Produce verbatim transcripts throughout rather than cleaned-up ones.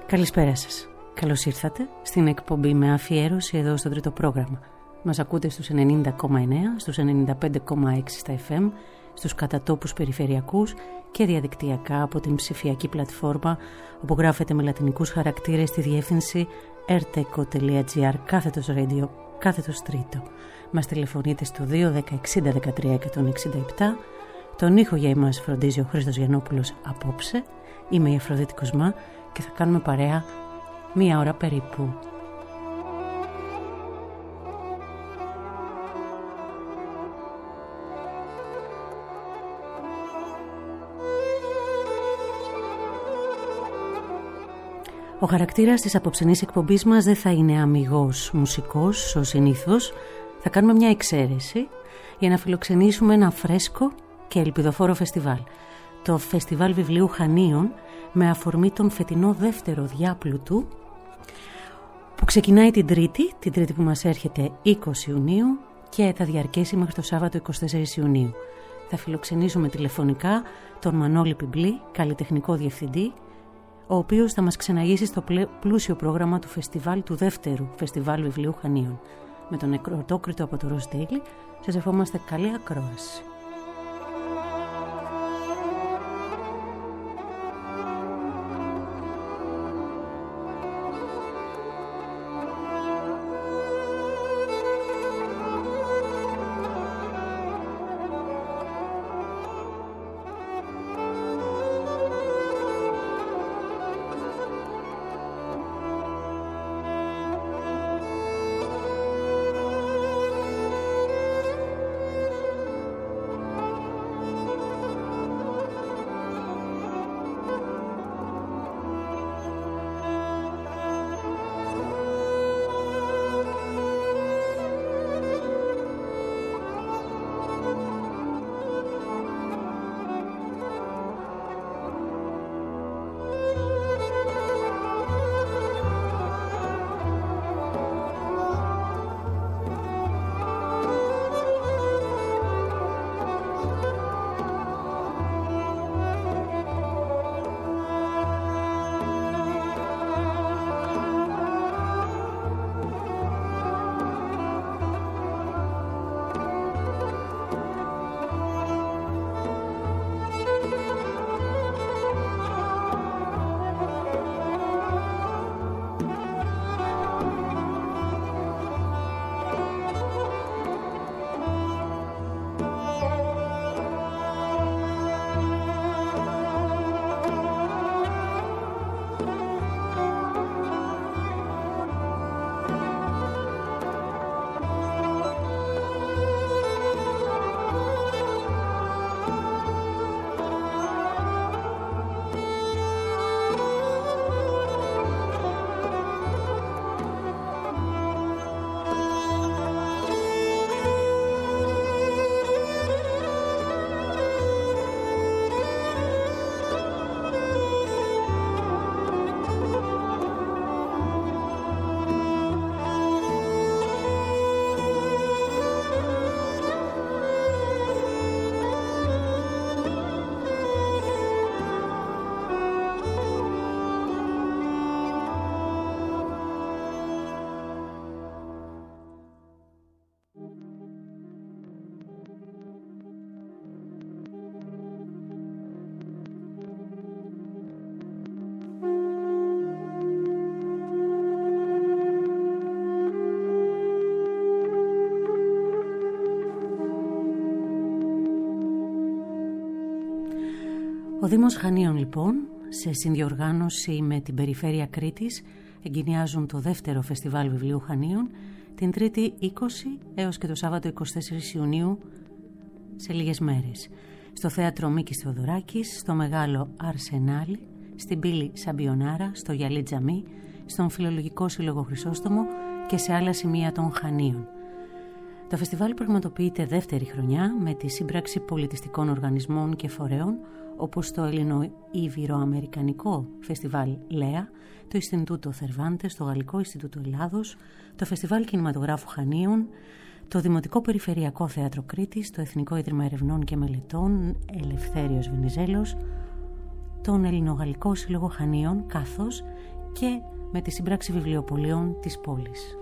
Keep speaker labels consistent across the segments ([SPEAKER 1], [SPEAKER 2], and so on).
[SPEAKER 1] Καλησπέρα σας. Καλώς ήρθατε στην εκπομπή με αφιέρωση εδώ στο τρίτο πρόγραμμα. Μας ακούτε στους ενενήντα κόμμα εννέα, στους ενενήντα πέντε κόμμα έξι στα εφ εμ, στους κατατόπους περιφερειακούς και διαδικτυακά από την ψηφιακή πλατφόρμα όπου γράφετε με λατινικούς χαρακτήρες στη διεύθυνση erteco.gr κάθετος radio, κάθετος τρίτο. Μας τηλεφωνείτε στο δύο δέκα εξήντα δεκατρία εκατόν εξήντα επτά. Τον ήχο για εμάς φροντίζει ο Χρήστος Γιαννόπουλος απόψε. Είμαι η Αφροδίτη Κοσμά και θα κάνουμε παρέα μία ώρα περίπου. Ο χαρακτήρας της απόψινής εκπομπής μας δεν θα είναι αμιγώς μουσικός, ως συνήθως. Θα κάνουμε μια εξαίρεση για να φιλοξενήσουμε ένα φρέσκο και ελπιδοφόρο φεστιβάλ. Το Φεστιβάλ Βιβλίου Χανίων, με αφορμή τον φετινό δεύτερο διάπλουτου που ξεκινάει την Τρίτη, την Τρίτη που μας έρχεται είκοσι Ιουνίου και θα διαρκέσει μέχρι το Σάββατο εικοστή τέταρτη Ιουνίου. Θα φιλοξενήσουμε τηλεφωνικά τον Μανώλη Πιμπλή, καλλιτεχνικό διευθυντή, ο οποίος θα μας ξεναγήσει στο πλούσιο πρόγραμμα του φεστιβάλ, του δεύτερου Φεστιβάλ Βιβλίου Χανίων. Με τον Νεκροτόκριτο από το Ροζ Ντέιλι, σας ευχόμαστε καλή ακρόαση. Ο Δήμος Χανίων λοιπόν, σε συνδιοργάνωση με την Περιφέρεια Κρήτης, εγκαινιάζουν το δεύτερο Φεστιβάλ Βιβλίου Χανίων την Τρίτη είκοσι έως και το Σάββατο εικοστή τέταρτη Ιουνίου, σε λίγες μέρες. Στο Θέατρο Μίκης Θεοδωράκης, στο Μεγάλο Αρσενάλι, στην Πύλη Σαμπιονάρα, στο Γιαλί Τζαμί, στον Φιλολογικό Σύλλογο Χρυσόστομο και σε άλλα σημεία των Χανίων. Το φεστιβάλ πραγματοποιείται δεύτερη χρονιά με τη σύμπραξη πολιτιστικών οργανισμών και φορέων όπως το Ελληνο-Ιβυροαμερικανικό Φεστιβάλ ΛΕΑ, το Ινστιτούτο Θερβάντες, το Γαλλικό Ινστιτούτο Ελλάδος, το Φεστιβάλ Κινηματογράφου Χανίων, το Δημοτικό Περιφερειακό Θέατρο Κρήτης, το Εθνικό Ίδρυμα Ερευνών και Μελετών Ελευθέριος Βενιζέλος, τον Ελληνογαλλικό Σύλλογο Χανίων, καθώς και με τη σύμπραξη βιβλιοπωλείων της πόλης.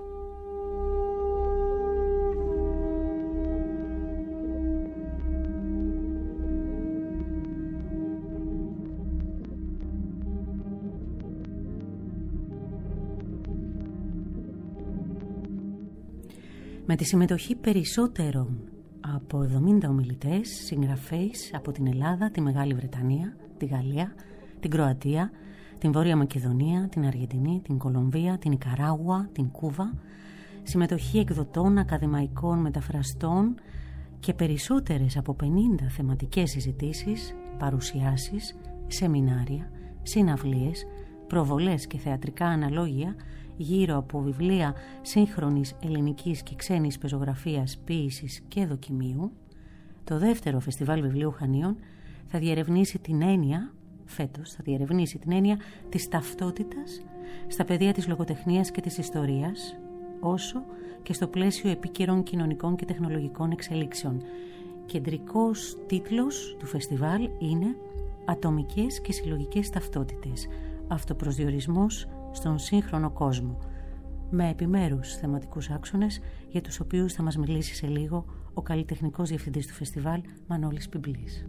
[SPEAKER 1] Με τη συμμετοχή περισσότερων από εβδομήντα ομιλητές, συγγραφείς από την Ελλάδα, τη Μεγάλη Βρετανία, τη Γαλλία, την Κροατία, την Βόρεια Μακεδονία, την Αργεντινή, την Κολομβία, την Νικαράγουα, την Κούβα, συμμετοχή εκδοτών, ακαδημαϊκών, μεταφραστών και περισσότερες από πενήντα θεματικές συζητήσεις, παρουσιάσεις, σεμινάρια, συναυλίες, προβολές και θεατρικά αναλόγια γύρω από βιβλία σύγχρονης ελληνικής και ξένης πεζογραφίας, ποίησης και δοκιμίου, το δεύτερο Φεστιβάλ Βιβλίου Χανίων θα διερευνήσει την έννοια, φέτος θα διερευνήσει την έννοια της ταυτότητας στα πεδία της λογοτεχνίας και της ιστορίας, όσο και στο πλαίσιο επίκαιρων κοινωνικών και τεχνολογικών εξελίξεων. Κεντρικός τίτλος του φεστιβάλ είναι «Ατομικές και συλλογικές ταυτότητες. Αυτοπροσδιορισμός στον σύγχρονο κόσμο», με επιμέρους θεματικούς άξονες για τους οποίους θα μας μιλήσει σε λίγο ο καλλιτεχνικός διευθυντής του φεστιβάλ Μανώλης Πιμπλής.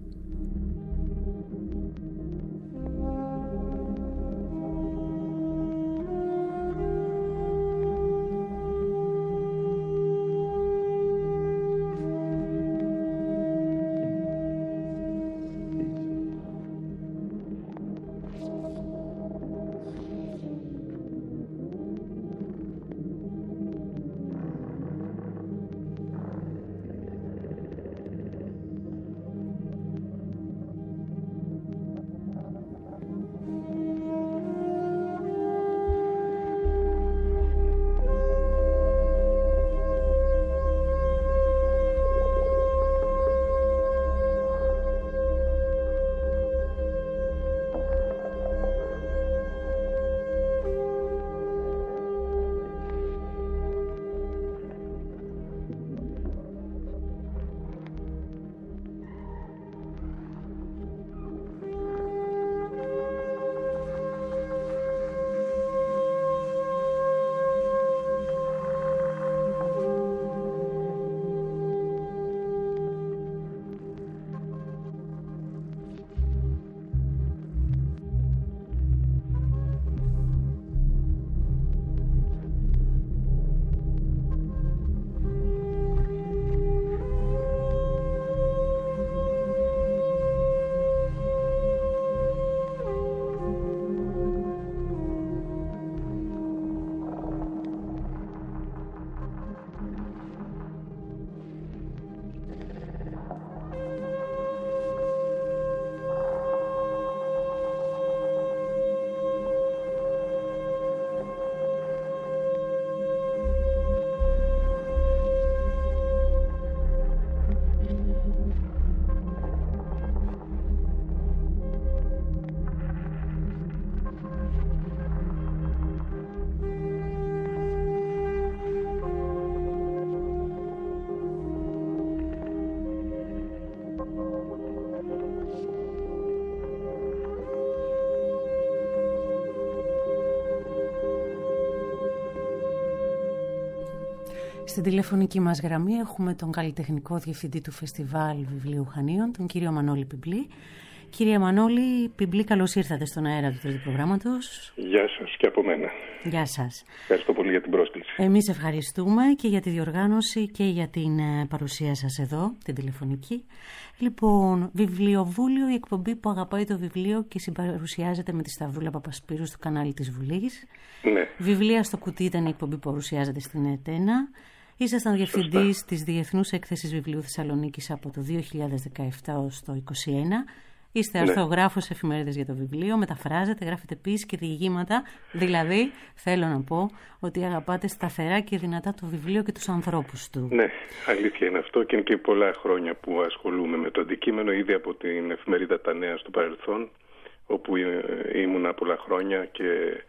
[SPEAKER 1] Στην τηλεφωνική μας γραμμή έχουμε τον καλλιτεχνικό διευθυντή του Φεστιβάλ Βιβλίου Χανίων, τον κύριο Μανώλη Πιμπλή. Κύριε Μανώλη Πιμπλή, καλώς ήρθατε στον αέρα του τρίτου προγράμματος.
[SPEAKER 2] Γεια σας και από μένα.
[SPEAKER 1] Γεια σας.
[SPEAKER 2] Ευχαριστώ πολύ για την πρόσκληση.
[SPEAKER 1] Εμείς ευχαριστούμε και για τη διοργάνωση και για την παρουσία σας εδώ, την τηλεφωνική. Λοιπόν, Βιβλιοβούλιο, η εκπομπή που αγαπάει το βιβλίο και συμπαρουσιάζεται με τη Σταυρούλα Παπασπύρου στο κανάλι της Βουλής.
[SPEAKER 2] Ναι.
[SPEAKER 1] Βιβλία στο κουτί ήταν η εκπομπή που παρουσιάζεται στην ΕΤΕΝΑ. Ήσασταν διευθυντής της Διεθνούς Έκθεσης Βιβλίου Θεσσαλονίκης από το δύο χιλιάδες δεκαεπτά ως το είκοσι ένα. Είστε ναι. αρθρογράφος εφημερίδες για το βιβλίο, μεταφράζετε, γράφετε ποίηση και διηγήματα. Δηλαδή, θέλω να πω ότι αγαπάτε σταθερά και δυνατά το βιβλίο και τους ανθρώπους του.
[SPEAKER 2] Ναι, αλήθεια είναι αυτό και είναι και πολλά χρόνια που ασχολούμαι με το αντικείμενο, ήδη από την εφημερίδα Τα Νέα στο παρελθόν, όπου ήμουνα πολλά χρόνια και,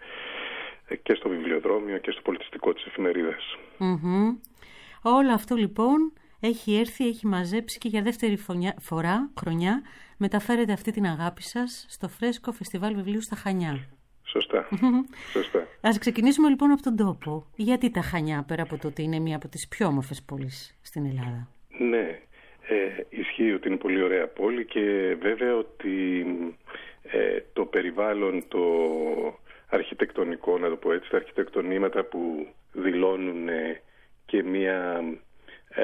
[SPEAKER 2] και στο βιβλιοδρόμιο και στο πολιτιστικό της εφημερίδας.
[SPEAKER 1] Mm-hmm. Όλο αυτό λοιπόν έχει έρθει, έχει μαζέψει και για δεύτερη φορά, χρονιά, μεταφέρετε αυτή την αγάπη σας στο φρέσκο Φεστιβάλ Βιβλίου στα Χανιά.
[SPEAKER 2] Σωστά. Σωστά. Σωστά.
[SPEAKER 1] Ας ξεκινήσουμε λοιπόν από τον τόπο. Γιατί τα Χανιά, πέρα από το ότι είναι μία από τις πιο όμορφες πόλεις στην Ελλάδα?
[SPEAKER 2] Ναι, ε, ισχύει ότι είναι πολύ ωραία πόλη και βέβαια ότι ε, το περιβάλλον, το αρχιτεκτονικό, να το πω έτσι, τα αρχιτεκτονήματα που δηλώνουν ε, και μία ε,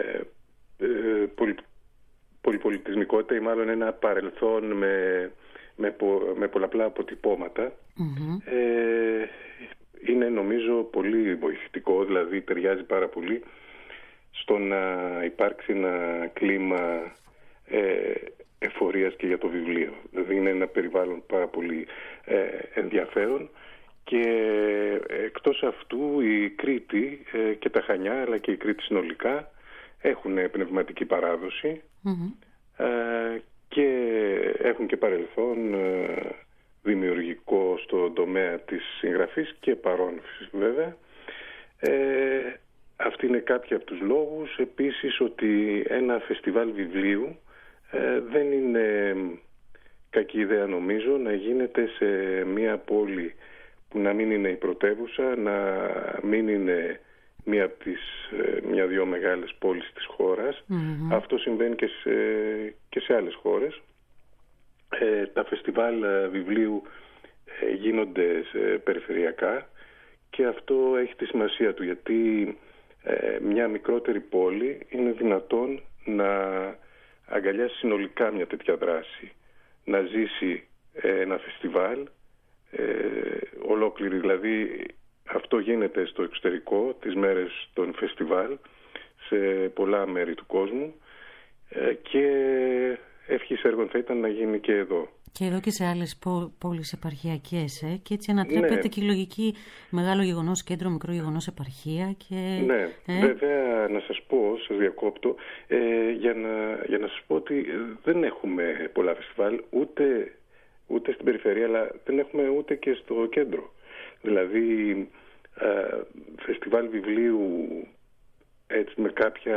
[SPEAKER 2] ε, πολυ, πολυπολιτισμικότητα ή μάλλον ένα παρελθόν με, με, πο, με πολλαπλά αποτυπώματα, mm-hmm. ε, είναι νομίζω πολύ βοηθητικό, δηλαδή ταιριάζει πάρα πολύ στο να υπάρξει ένα κλίμα ε, εφορίας και για το βιβλίο. Δηλαδή είναι ένα περιβάλλον πάρα πολύ ε, ενδιαφέρον και εκτός αυτού η Κρήτη ε, και τα Χανιά αλλά και η Κρήτη συνολικά έχουν πνευματική παράδοση mm-hmm. ε, και έχουν και παρελθόν ε, δημιουργικό στον τομέα της συγγραφής και παρόνφης βέβαια. Ε, Αυτή είναι κάποιοι από τους λόγους. Επίσης ότι ένα φεστιβάλ βιβλίου ε, δεν είναι κακή ιδέα νομίζω να γίνεται σε μια πόλη που να μην είναι η πρωτεύουσα, να μην είναι μια από τις ε, μια-δυο μεγάλες πόλεις της χώρας. Mm-hmm. Αυτό συμβαίνει και σε, και σε άλλες χώρες. Ε, τα φεστιβάλ βιβλίου ε, γίνονται σε περιφερειακά και αυτό έχει τη σημασία του, γιατί Ε, μια μικρότερη πόλη είναι δυνατόν να αγκαλιάσει συνολικά μια τέτοια δράση, να ζήσει ε, ένα φεστιβάλ ε, ολόκληρη, δηλαδή αυτό γίνεται στο εξωτερικό τις μέρες των φεστιβάλ σε πολλά μέρη του κόσμου ε, και ευχής έργων θα ήταν να γίνει και εδώ.
[SPEAKER 1] Και εδώ και σε άλλες πόλεις επαρχιακές, ε? Και έτσι ανατρέπεται ναι. και η λογική μεγάλο γεγονός κέντρο, μικρό γεγονός επαρχία. Και,
[SPEAKER 2] ναι, ε? βέβαια να σας πω, σας διακόπτω, ε, για, να, για να σας πω ότι δεν έχουμε πολλά φεστιβάλ ούτε, ούτε στην περιφέρεια, αλλά δεν έχουμε ούτε και στο κέντρο. Δηλαδή ε, φεστιβάλ βιβλίου έτσι, με, κάποια,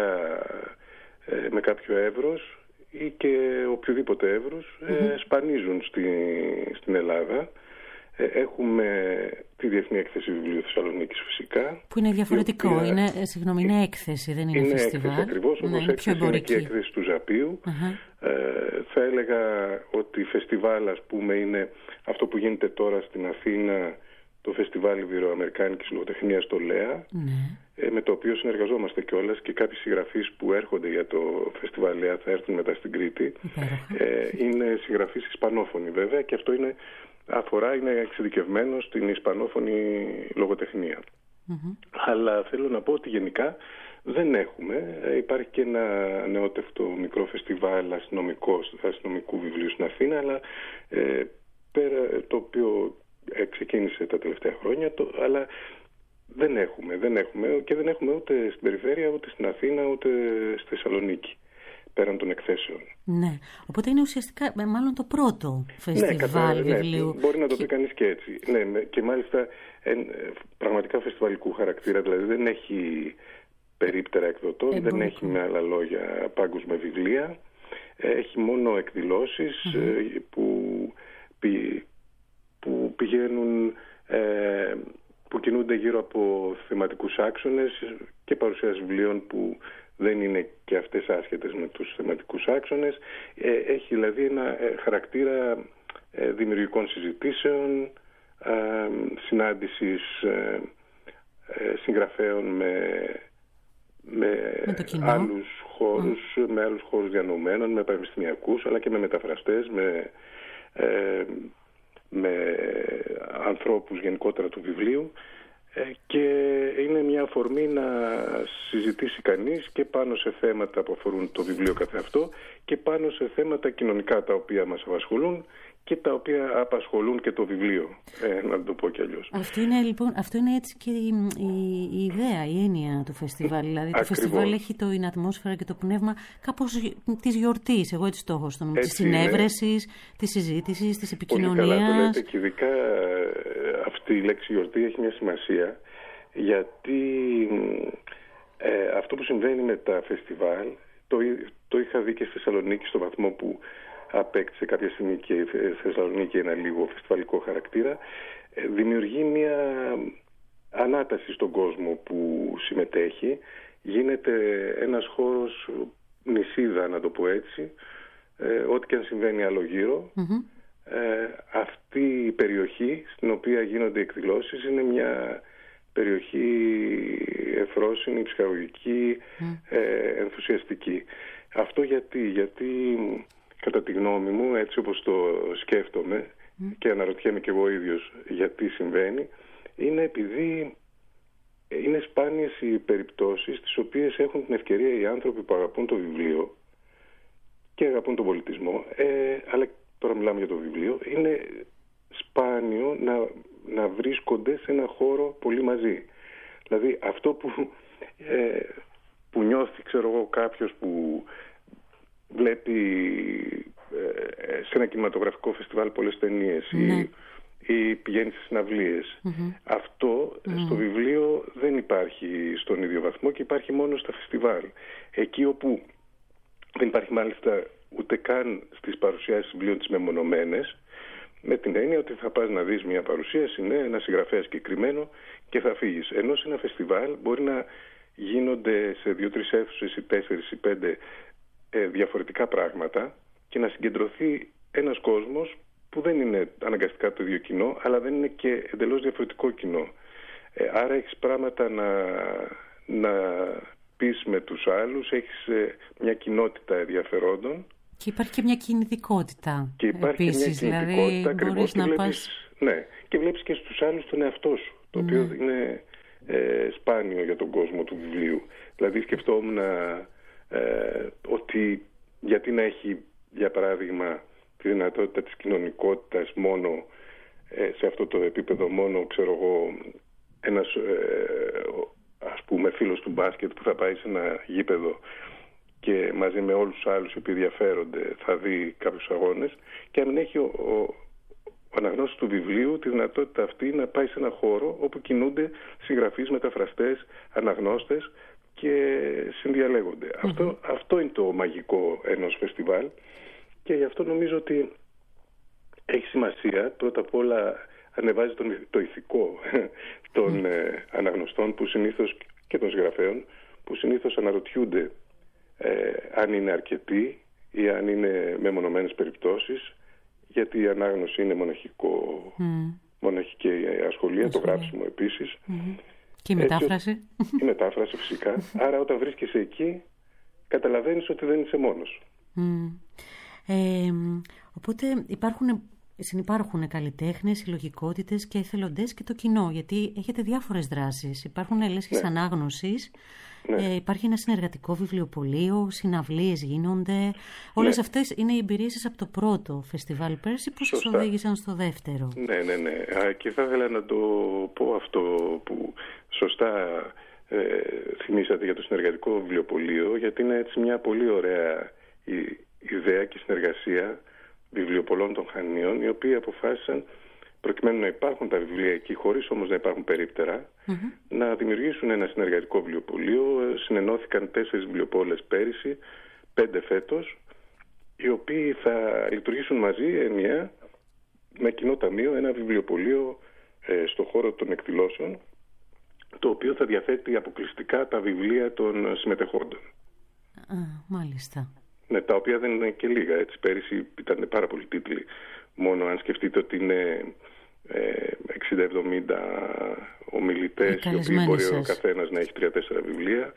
[SPEAKER 2] ε, με κάποιο εύρος ή και οποιοδήποτε εύρος mm-hmm. ε, σπανίζουν στη, στην Ελλάδα. Ε, έχουμε τη Διεθνή Έκθεση Βιβλίου Θεσσαλονίκης φυσικά.
[SPEAKER 1] Που είναι διαφορετικό, οποία... είναι, συγγνώμη, είναι έκθεση, δεν είναι, είναι φεστιβάλ.
[SPEAKER 2] Είναι έκθεση ακριβώς,
[SPEAKER 1] ναι,
[SPEAKER 2] όπως
[SPEAKER 1] είναι
[SPEAKER 2] έκθεση είναι και έκθεση του Ζαπίου. Uh-huh. Ε, θα έλεγα ότι φεστιβάλ, ας πούμε, είναι αυτό που γίνεται τώρα στην Αθήνα, το Φεστιβάλ Ιβηροαμερικάνικης Λογοτεχνίας στο ΛΕΑ, ναι. ε, με το οποίο συνεργαζόμαστε κιόλας και κάποιοι συγγραφείς που έρχονται για το Φεστιβάλ ΛΕΑ θα έρθουν μετά στην Κρήτη. Ε, είναι συγγραφείς ισπανόφωνοι βέβαια και αυτό είναι, αφορά, είναι εξειδικευμένο στην ισπανόφωνη λογοτεχνία. Mm-hmm. Αλλά θέλω να πω ότι γενικά δεν έχουμε. Ε, υπάρχει και ένα νεότευτο μικρό φεστιβάλ αστυνομικού βιβλίου στην Αθήνα, αλλά ε, πέρα, το οποίο ξεκίνησε τα τελευταία χρόνια, το, αλλά δεν έχουμε, δεν έχουμε και δεν έχουμε ούτε στην περιφέρεια, ούτε στην Αθήνα, ούτε στη Θεσσαλονίκη, πέραν των εκθέσεων.
[SPEAKER 1] Ναι, οπότε είναι ουσιαστικά μάλλον το πρώτο φεστιβάλ ναι, βιβλίου.
[SPEAKER 2] Ναι, μπορεί να το πει κανείς και έτσι. Ναι, και μάλιστα εν, πραγματικά φεστιβαλικού χαρακτήρα, δηλαδή δεν έχει περίπτερα εκδοτών, ε, δεν έχει με άλλα λόγια πάγκους με βιβλία, έχει μόνο εκδηλώσεις mm-hmm. που που πηγαίνουν, ε, που κινούνται γύρω από θεματικούς άξονες και παρουσίαση βιβλίων που δεν είναι και αυτές άσχετες με τους θεματικούς άξονες. Ε, έχει δηλαδή ένα ε, χαρακτήρα ε, δημιουργικών συζητήσεων, ε, συνάντησης ε, ε, συγγραφέων με, με, με άλλους χώρους, mm. με άλλους χώρους διανοουμένων, με πανεπιστημιακούς, αλλά και με μεταφραστές, με... Ε, με ανθρώπους γενικότερα του βιβλίου και είναι μια αφορμή να συζητήσει κανείς και πάνω σε θέματα που αφορούν το βιβλίο καθεαυτό και πάνω σε θέματα κοινωνικά τα οποία μας απασχολούν και τα οποία απασχολούν και το βιβλίο, ε, να το πω κι αλλιώς.
[SPEAKER 1] Αυτό είναι, λοιπόν, αυτό είναι έτσι και η, η, η ιδέα, η έννοια του φεστιβάλ. Δηλαδή το φεστιβάλ έχει το, την ατμόσφαιρα και το πνεύμα κάπως της γιορτής, εγώ έτσι το έχω στο νου, της συνέβρεσης, της συζήτησης, της επικοινωνίας.
[SPEAKER 2] Πολύ καλά το λέτε και ειδικά αυτή η λέξη γιορτή έχει μια σημασία, γιατί ε, αυτό που συμβαίνει με τα φεστιβάλ το, το είχα δει και στη Θεσσαλονίκη στο βαθμό που απέκτησε κάποια στιγμή και η Θεσσαλονίκη ένα λίγο φεστιβαλικό χαρακτήρα. δημιουργεί μια ανάταση στον κόσμο που συμμετέχει. Γίνεται ένας χώρος νησίδα, να το πω έτσι, ε, ό,τι και αν συμβαίνει άλλο γύρω. Mm-hmm. Ε, αυτή η περιοχή στην οποία γίνονται εκδηλώσεις είναι μια περιοχή ευφρόσινη, ψυχαγωγική, mm. ε, ενθουσιαστική. Αυτό γιατί, γιατί κατά τη γνώμη μου, έτσι όπως το σκέφτομαι mm. και αναρωτιέμαι και εγώ ίδιος γιατί συμβαίνει, είναι επειδή είναι σπάνιες οι περιπτώσεις τις οποίες έχουν την ευκαιρία οι άνθρωποι που αγαπούν το βιβλίο και αγαπούν τον πολιτισμό, ε, αλλά τώρα μιλάμε για το βιβλίο, είναι σπάνιο να, να βρίσκονται σε ένα χώρο πολύ μαζί. Δηλαδή αυτό που, ε, που νιώθει, ξέρω εγώ, κάποιος που βλέπει ε, σε ένα κινηματογραφικό φεστιβάλ πολλές ταινίες mm. ή, ή πηγαίνει σε συναυλίες. Mm-hmm. Αυτό mm. στο βιβλίο δεν υπάρχει στον ίδιο βαθμό και υπάρχει μόνο στα φεστιβάλ. Εκεί όπου δεν υπάρχει μάλιστα ούτε καν στις παρουσιάσεις βιβλίων τις μεμονωμένες, με την έννοια ότι θα πας να δεις μια παρουσίαση, ναι, ένα συγγραφέα συγκεκριμένο και θα φύγεις. Ενώ σε ένα φεστιβάλ μπορεί να γίνονται σε δύο-τρεις αίθουσες ή τέσσερις ή πέντε ε, διαφορετικά πράγματα και να συγκεντρωθεί ένας κόσμος που δεν είναι αναγκαστικά το ίδιο κοινό, αλλά δεν είναι και εντελώς διαφορετικό κοινό. Ε, άρα έχεις πράγματα να, να πεις με τους άλλους, έχεις ε, μια κοινότητα ενδιαφερόντων. Και υπάρχει και μια κινητικότητα. Και υπάρχει επίσης, και μια κινητικότητα, δηλαδή μπορείς να βλέπεις, πας... Ναι, και βλέπεις και στους άλλους τον εαυτό σου, το ναι. οποίο είναι ε, σπάνιο για τον κόσμο του βιβλίου. Δηλαδή σκεφτόμουν ε, ότι γιατί να έχει, για παράδειγμα, τη δυνατότητα της κοινωνικότητας μόνο ε, σε αυτό το επίπεδο, μόνο, ξέρω εγώ, ένας ε, ας πούμε φίλος του μπάσκετ που θα πάει σε ένα γήπεδο και μαζί με όλους τους άλλους οι οποίοι ενδιαφέρονται θα δει κάποιους αγώνες, και αν έχει ο, ο, ο αναγνώστης του βιβλίου τη δυνατότητα αυτή να πάει σε ένα χώρο όπου κινούνται συγγραφείς, μεταφραστές, αναγνώστες και συνδιαλέγονται. Mm-hmm. Αυτό, αυτό είναι το μαγικό ενός φεστιβάλ, και γι' αυτό νομίζω ότι έχει σημασία. Πρώτα απ' όλα ανεβάζει τον, το ηθικό των mm. ε, αναγνωστών που συνήθως, και των συγγραφέων που συνήθως αναρωτιούνται ε, αν είναι αρκετοί ή αν είναι μεμονωμένες περιπτώσεις, γιατί η ανάγνωση είναι μοναχικό, mm. μοναχική ασχολία, το γράψιμο επίσης.
[SPEAKER 1] Mm. Και η μετάφραση.
[SPEAKER 2] Έτσι, η μετάφραση φυσικά. Άρα όταν βρίσκεσαι εκεί καταλαβαίνεις ότι δεν είσαι μόνος.
[SPEAKER 1] Mm. Ε, οπότε υπάρχουν, συνυπάρχουν καλλιτέχνες, συλλογικότητες και εθελοντές και το κοινό, γιατί έχετε διάφορες δράσεις. Υπάρχουν λέσχες ναι. ανάγνωσης, ναι. Ε, υπάρχει ένα συνεργατικό βιβλιοπωλείο, συναυλίες γίνονται. Όλες ναι. αυτές είναι οι εμπειρίες σας από το πρώτο φεστιβάλ πέρσι που σας οδήγησαν στο δεύτερο.
[SPEAKER 2] Ναι, ναι, ναι. Και θα ήθελα να το πω αυτό που σωστά ε, θυμήσατε για το συνεργατικό βιβλιοπωλείο, γιατί είναι έτσι μια πολύ ωραία η, ιδέα και συνεργασία βιβλιοπωλών των Χανίων, οι οποίοι αποφάσισαν, προκειμένου να υπάρχουν τα βιβλία εκεί, χωρίς όμως να υπάρχουν περίπτερα, mm-hmm. να δημιουργήσουν ένα συνεργατικό βιβλιοπωλείο. Συνενώθηκαν τέσσερις βιβλιοπόλες πέρυσι, πέντε φέτος, οι οποίοι θα λειτουργήσουν μαζί ενιαία με κοινό ταμείο ένα βιβλιοπωλείο ε, στο χώρο των εκδηλώσεων, το οποίο θα διαθέτει αποκλειστικά τα βιβλία των συμμετεχόντων.
[SPEAKER 1] Α, μάλιστα.
[SPEAKER 2] Ναι, τα οποία δεν είναι και λίγα, έτσι. Πέρυσι ήταν πάρα πολλοί τίτλοι. Μόνο αν σκεφτείτε ότι είναι ε, εξήντα εβδομήντα ομιλητές, οι οποίοι μπορεί ο καθένας να έχει τρία τέσσερα βιβλία.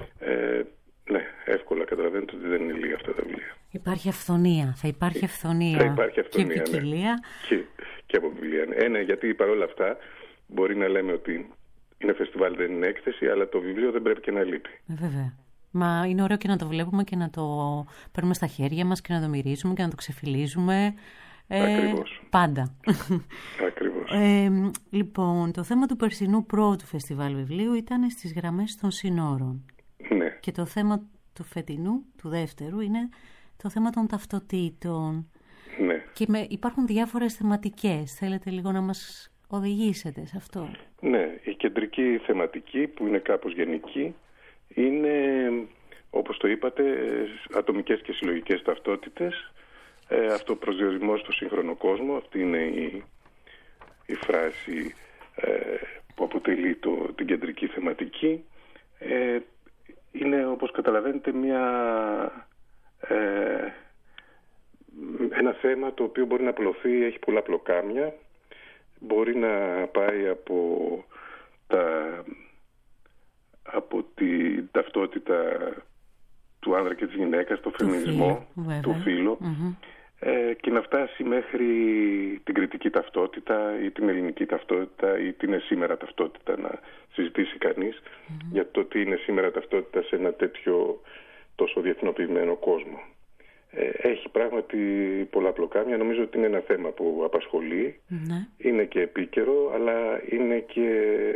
[SPEAKER 2] Ε, ναι, εύκολα καταλαβαίνετε ότι δεν είναι λίγα αυτά τα βιβλία.
[SPEAKER 1] Υπάρχει αυθονία, θα υπάρχει αυθονία.
[SPEAKER 2] Θα υπάρχει αυθονία,
[SPEAKER 1] και ποικιλία.
[SPEAKER 2] Ναι. Και, και από βιβλία. Ναι. Ε, ναι, γιατί παρόλα αυτά μπορεί να λέμε ότι είναι φεστιβάλ, δεν είναι έκθεση, αλλά το βιβλίο δεν πρέπει και να λείπει.
[SPEAKER 1] Ε, βέβαια. Μα είναι ωραίο και να το βλέπουμε και να το παίρνουμε στα χέρια μας και να το μυρίζουμε και να το ξεφυλίζουμε.
[SPEAKER 2] Ε, Ακριβώς.
[SPEAKER 1] Πάντα.
[SPEAKER 2] Ακριβώς.
[SPEAKER 1] Ε, λοιπόν, το θέμα του περσινού πρώτου φεστιβάλ βιβλίου ήταν στις γραμμές των συνόρων.
[SPEAKER 2] Ναι.
[SPEAKER 1] Και το θέμα του φετινού, του δεύτερου, είναι το θέμα των ταυτοτήτων.
[SPEAKER 2] Ναι.
[SPEAKER 1] Και με, υπάρχουν διάφορες θεματικές. Θέλετε λίγο να μας οδηγήσετε σε αυτό?
[SPEAKER 2] Ναι, η κεντρική θεματική, που είναι κάπως γενική, είναι, όπως το είπατε, ατομικές και συλλογικές ταυτότητες, ε, αυτοπροσδιορισμός στο σύγχρονο κόσμο. Αυτή είναι η, η φράση φάση ε, που αποτελεί το, την κεντρική θεματική. Ε, είναι, όπως καταλαβαίνετε, μια, ε, ένα θέμα το οποίο μπορεί να απλωθεί, έχει πολλά πλοκάμια, μπορεί να πάει από, τα, από την ταυτότητα του άνδρα και της γυναίκας, το φεμινισμό, το φύλο, mm-hmm. ε, και να φτάσει μέχρι την κριτική ταυτότητα ή την ελληνική ταυτότητα ή την σήμερα ταυτότητα, να συζητήσει κανείς mm-hmm. για το τι είναι σήμερα ταυτότητα σε ένα τέτοιο τόσο διεθνοποιημένο κόσμο. Ε, έχει πράγματι πολλά πλοκάμια. Νομίζω ότι είναι ένα θέμα που απασχολεί, mm-hmm. είναι και επίκαιρο, αλλά είναι και...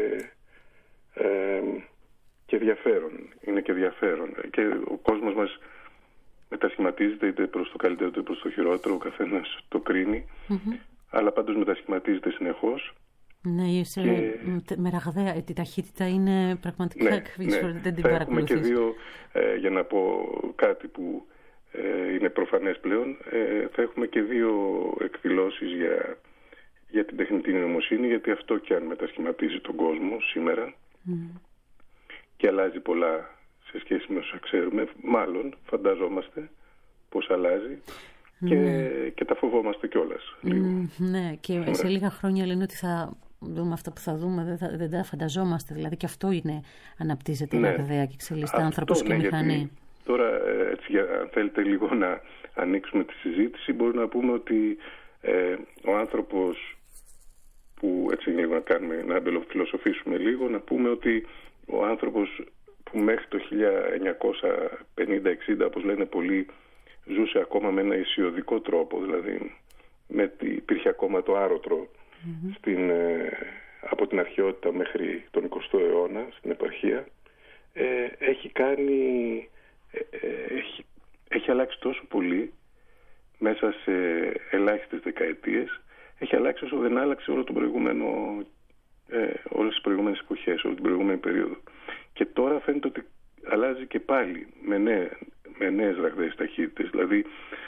[SPEAKER 2] Ε, και ενδιαφέρον. Είναι και ενδιαφέρον. Και ο κόσμος μας μετασχηματίζεται είτε προς το καλύτερο είτε προς το χειρότερο, ο καθένας το κρίνει, mm-hmm. αλλά πάντως μετασχηματίζεται συνεχώς.
[SPEAKER 1] Ναι, σε, και... με ραγδαία, τη ταχύτητα είναι πραγματικά
[SPEAKER 2] ναι, ναι.
[SPEAKER 1] δεν την
[SPEAKER 2] θα έχουμε και δύο, ε, για να πω κάτι που ε, είναι προφανές πλέον, ε, θα έχουμε και δύο εκδηλώσεις για, για την τεχνητή νοημοσύνη, γιατί αυτό και αν μετασχηματίζει τον κόσμο σήμερα, mm. και αλλάζει πολλά σε σχέση με όσα ξέρουμε, μάλλον φανταζόμαστε πως αλλάζει, και, ναι. και τα φοβόμαστε κιόλας λίγο.
[SPEAKER 1] Mm, ναι, και ναι. σε λίγα χρόνια λένε ότι θα δούμε αυτά που θα δούμε, δεν, θα, δεν τα φανταζόμαστε, δηλαδή και αυτό είναι, αναπτύσσεται ναι. ραγδαία και εξελίσσεται άνθρωπος και ναι, μηχανή.
[SPEAKER 2] Γιατί τώρα, έτσι, αν θέλετε λίγο να ανοίξουμε τη συζήτηση, μπορούμε να πούμε ότι ε, ο άνθρωπος που, έτσι λίγο να κάνουμε, να αμπελοφιλοσοφήσουμε λίγο, να πούμε ότι ο άνθρωπος που μέχρι το χίλια εννιακόσια πενήντα εξήντα, όπως λένε πολλοί, ζούσε ακόμα με ένα ισιωδικό τρόπο, δηλαδή με, υπήρχε ακόμα το άρωτρο mm-hmm. στην, ε, από την αρχαιότητα μέχρι τον εικοστό αιώνα στην επαρχία, ε, έχει κάνει ε, ε, έχει, έχει αλλάξει τόσο πολύ μέσα σε ελάχιστες δεκαετίες, έχει αλλάξει όσο δεν άλλαξε όλο τον προηγούμενο, ε, όλες τις προηγούμενες εποχές, όλη την προηγούμενη περίοδο. Και τώρα φαίνεται ότι αλλάζει και πάλι με, νέ, με νέες ραγδαίες ταχύτητες. Δηλαδή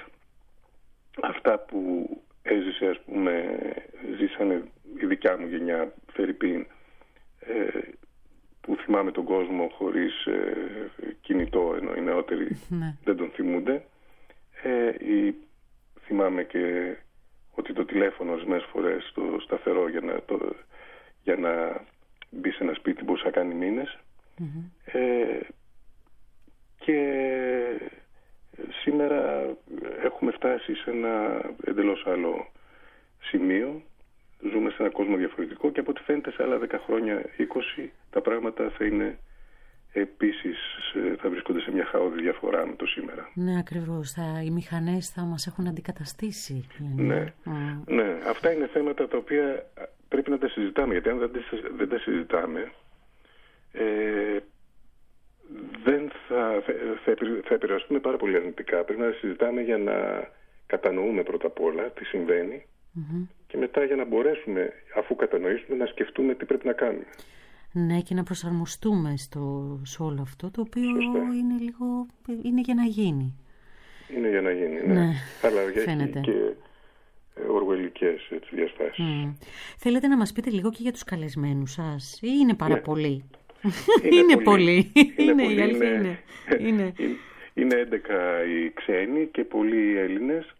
[SPEAKER 2] αυτά που έζησε, ας πούμε, ζήσανε η δικιά μου γενιά, φερειπίν, ε, που θυμάμαι τον κόσμο χωρίς ε, κινητό, ενώ οι νεότεροι ναι. δεν τον θυμούνται. Ε, ή, θυμάμαι και ότι το τηλέφωνο ορισμένες φορές το σταθερό για να, το, για να μπει σε ένα σπίτι μπορούσε να κάνει μήνες. Mm-hmm. Ε, και σήμερα έχουμε φτάσει σε ένα εντελώς άλλο σημείο. Ζούμε σε ένα κόσμο διαφορετικό και από ό,τι φαίνεται σε άλλα δέκα χρόνια, είκοσι, τα πράγματα θα είναι επίσης, θα βρίσκονται σε μια χαόδη διαφορά με το σήμερα.
[SPEAKER 1] Ναι, ακριβώς. Θα, οι μηχανές θα μας έχουν αντικαταστήσει.
[SPEAKER 2] Ναι. Mm. ναι, αυτά είναι θέματα τα οποία πρέπει να τα συζητάμε, γιατί αν δεν, δεν τα συζητάμε, ε, δεν θα, θα, θα επηρεαστούμε πάρα πολύ αρνητικά. Πρέπει να τα συζητάμε για να κατανοούμε πρώτα απ' όλα τι συμβαίνει, mm-hmm. και μετά για να μπορέσουμε, αφού κατανοήσουμε, να σκεφτούμε τι πρέπει να κάνουμε.
[SPEAKER 1] Ναι, και να προσαρμοστούμε στο, σε όλο αυτό, το οποίο είναι λίγο, είναι για να γίνει.
[SPEAKER 2] Είναι για να γίνει, ναι. ναι Αλλά
[SPEAKER 1] φαίνεται.
[SPEAKER 2] Και, και ορουελικές διαστάσεις. Mm.
[SPEAKER 1] Θέλετε να μας πείτε λίγο και για τους καλεσμένους σας, ή είναι πάρα
[SPEAKER 2] ναι.
[SPEAKER 1] πολλοί?
[SPEAKER 2] Είναι,
[SPEAKER 1] είναι
[SPEAKER 2] πολλοί.
[SPEAKER 1] Είναι,
[SPEAKER 2] είναι,
[SPEAKER 1] η αλήθεια είναι.
[SPEAKER 2] είναι. είναι. Είναι έντεκα οι ξένοι και πολλοί οι Έλληνες.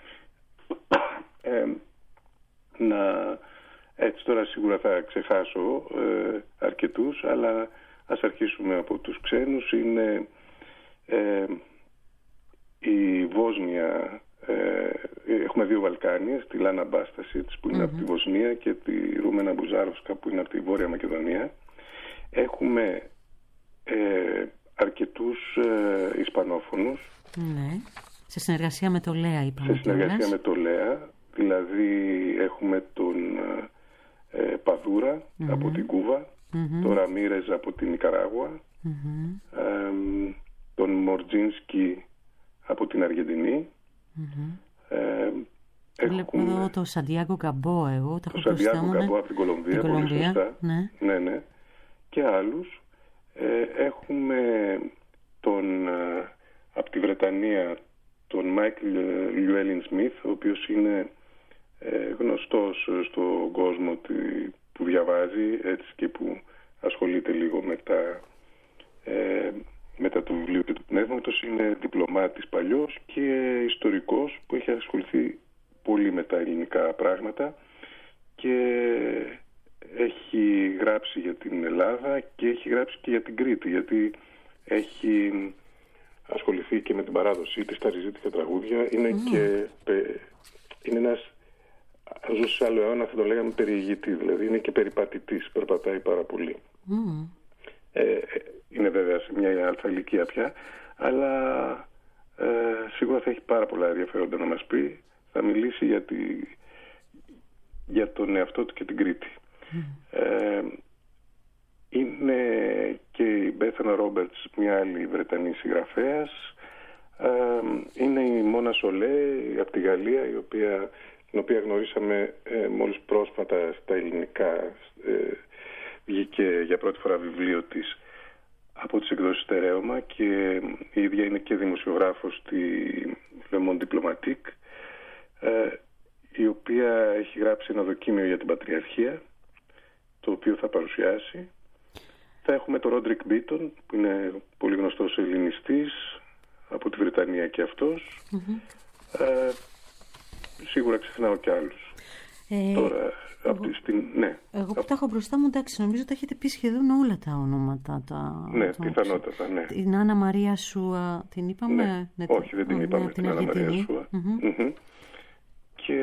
[SPEAKER 2] Ε, να... Έτσι τώρα σίγουρα θα ξεχάσω ε, αρκετούς, αλλά ας αρχίσουμε από τους ξένους. Είναι ε, η Βόσνια, ε, έχουμε δύο Βαλκάνιες, τη Λάνα Μπάστασιτς που είναι mm-hmm. από τη Βοσνία και τη Ρούμενα Μπουζάροφσκα που είναι από τη Βόρεια Μακεδονία. Έχουμε ε, αρκετούς ε, Ισπανόφωνους.
[SPEAKER 1] Ναι. Σε συνεργασία με το ΛΕΑ είπαμε.
[SPEAKER 2] Σε συνεργασία με το ΛΕΑ, δηλαδή έχουμε τον ε, Παδούρα mm-hmm. από την Κούβα, mm-hmm. τον Ραμίρεζ από την Νικαράγουα, mm-hmm. ε, τον Μορτζίνσκι από την Αργεντινή. Mm-hmm. Ε,
[SPEAKER 1] Έχουμε εδώ το Σαντιάγκο Γκαμπό, εγώ
[SPEAKER 2] το Σαντιάγκο Γκαμπό από την Κολομβία,
[SPEAKER 1] την
[SPEAKER 2] πολύ σωστά.
[SPEAKER 1] Ναι.
[SPEAKER 2] Ναι, ναι. Και άλλους. Ε, έχουμε τον ε, από τη Βρετανία τον Μάικλ Λιουέλιν Σμιθ, ο οποίος είναι ε, γνωστός στον κόσμο που διαβάζει, έτσι, και που ασχολείται λίγο με τα, ε, μετά του βιβλίου και του πνεύματος. Είναι διπλωμάτης παλιός και ιστορικός που έχει ασχοληθεί πολύ με τα ελληνικά πράγματα και έχει γράψει για την Ελλάδα και έχει γράψει και για την Κρήτη, γιατί έχει ασχοληθεί και με την παράδοσή της, τα ριζίτικα τραγούδια. Είναι mm. και είναι ένας, αν ζούσε σε άλλο αιώνα θα το λέγαμε περιηγητή, δηλαδή είναι και περιπατητής, περπατάει πάρα πολύ. Mm. Ε, είναι βέβαια σε μια αλφα ηλικία πια, αλλά ε, σίγουρα θα έχει πάρα πολλά ενδιαφέροντα να μας πει. Θα μιλήσει για, τη, για τον εαυτό του και την Κρήτη. Mm. Ε, είναι και η Μπέθανα Ρόμπερτς, μια άλλη Βρετανή συγγραφέας. Ε, είναι η Μόνα Σολέ από τη Γαλλία, η οποία, την οποία γνωρίσαμε ε, μόλις πρόσφατα στα ελληνικά. Ε, βγήκε για πρώτη φορά βιβλίο της από τις εκδόσεις Στερέωμα και η ίδια είναι και δημοσιογράφος στη Le Monde Diplomatique, ε, η οποία έχει γράψει ένα δοκίμιο για την Πατριαρχία, το οποίο θα παρουσιάσει. Θα έχουμε τον Ρόντρικ Μπίτον, που είναι πολύ γνωστός ελληνιστής από τη Βρετανία και αυτός. Mm-hmm. Ε, σίγουρα ξεχνάω κι άλλους. Ε, Τώρα,
[SPEAKER 1] εγώ,
[SPEAKER 2] από τη, στην, ναι.
[SPEAKER 1] Εγώ που τα έχω μπροστά μου, εντάξει, νομίζω τα έχετε πει σχεδόν όλα τα ονόματα. Τα,
[SPEAKER 2] ναι,
[SPEAKER 1] το,
[SPEAKER 2] πιθανότατα, ναι.
[SPEAKER 1] Την Άννα Μαρία Σούα, την είπαμε?
[SPEAKER 2] Ναι. Ναι, όχι, δεν την oh, είπαμε, ναι, την Άννα Μαρία Σούα. Mm-hmm. Mm-hmm. Και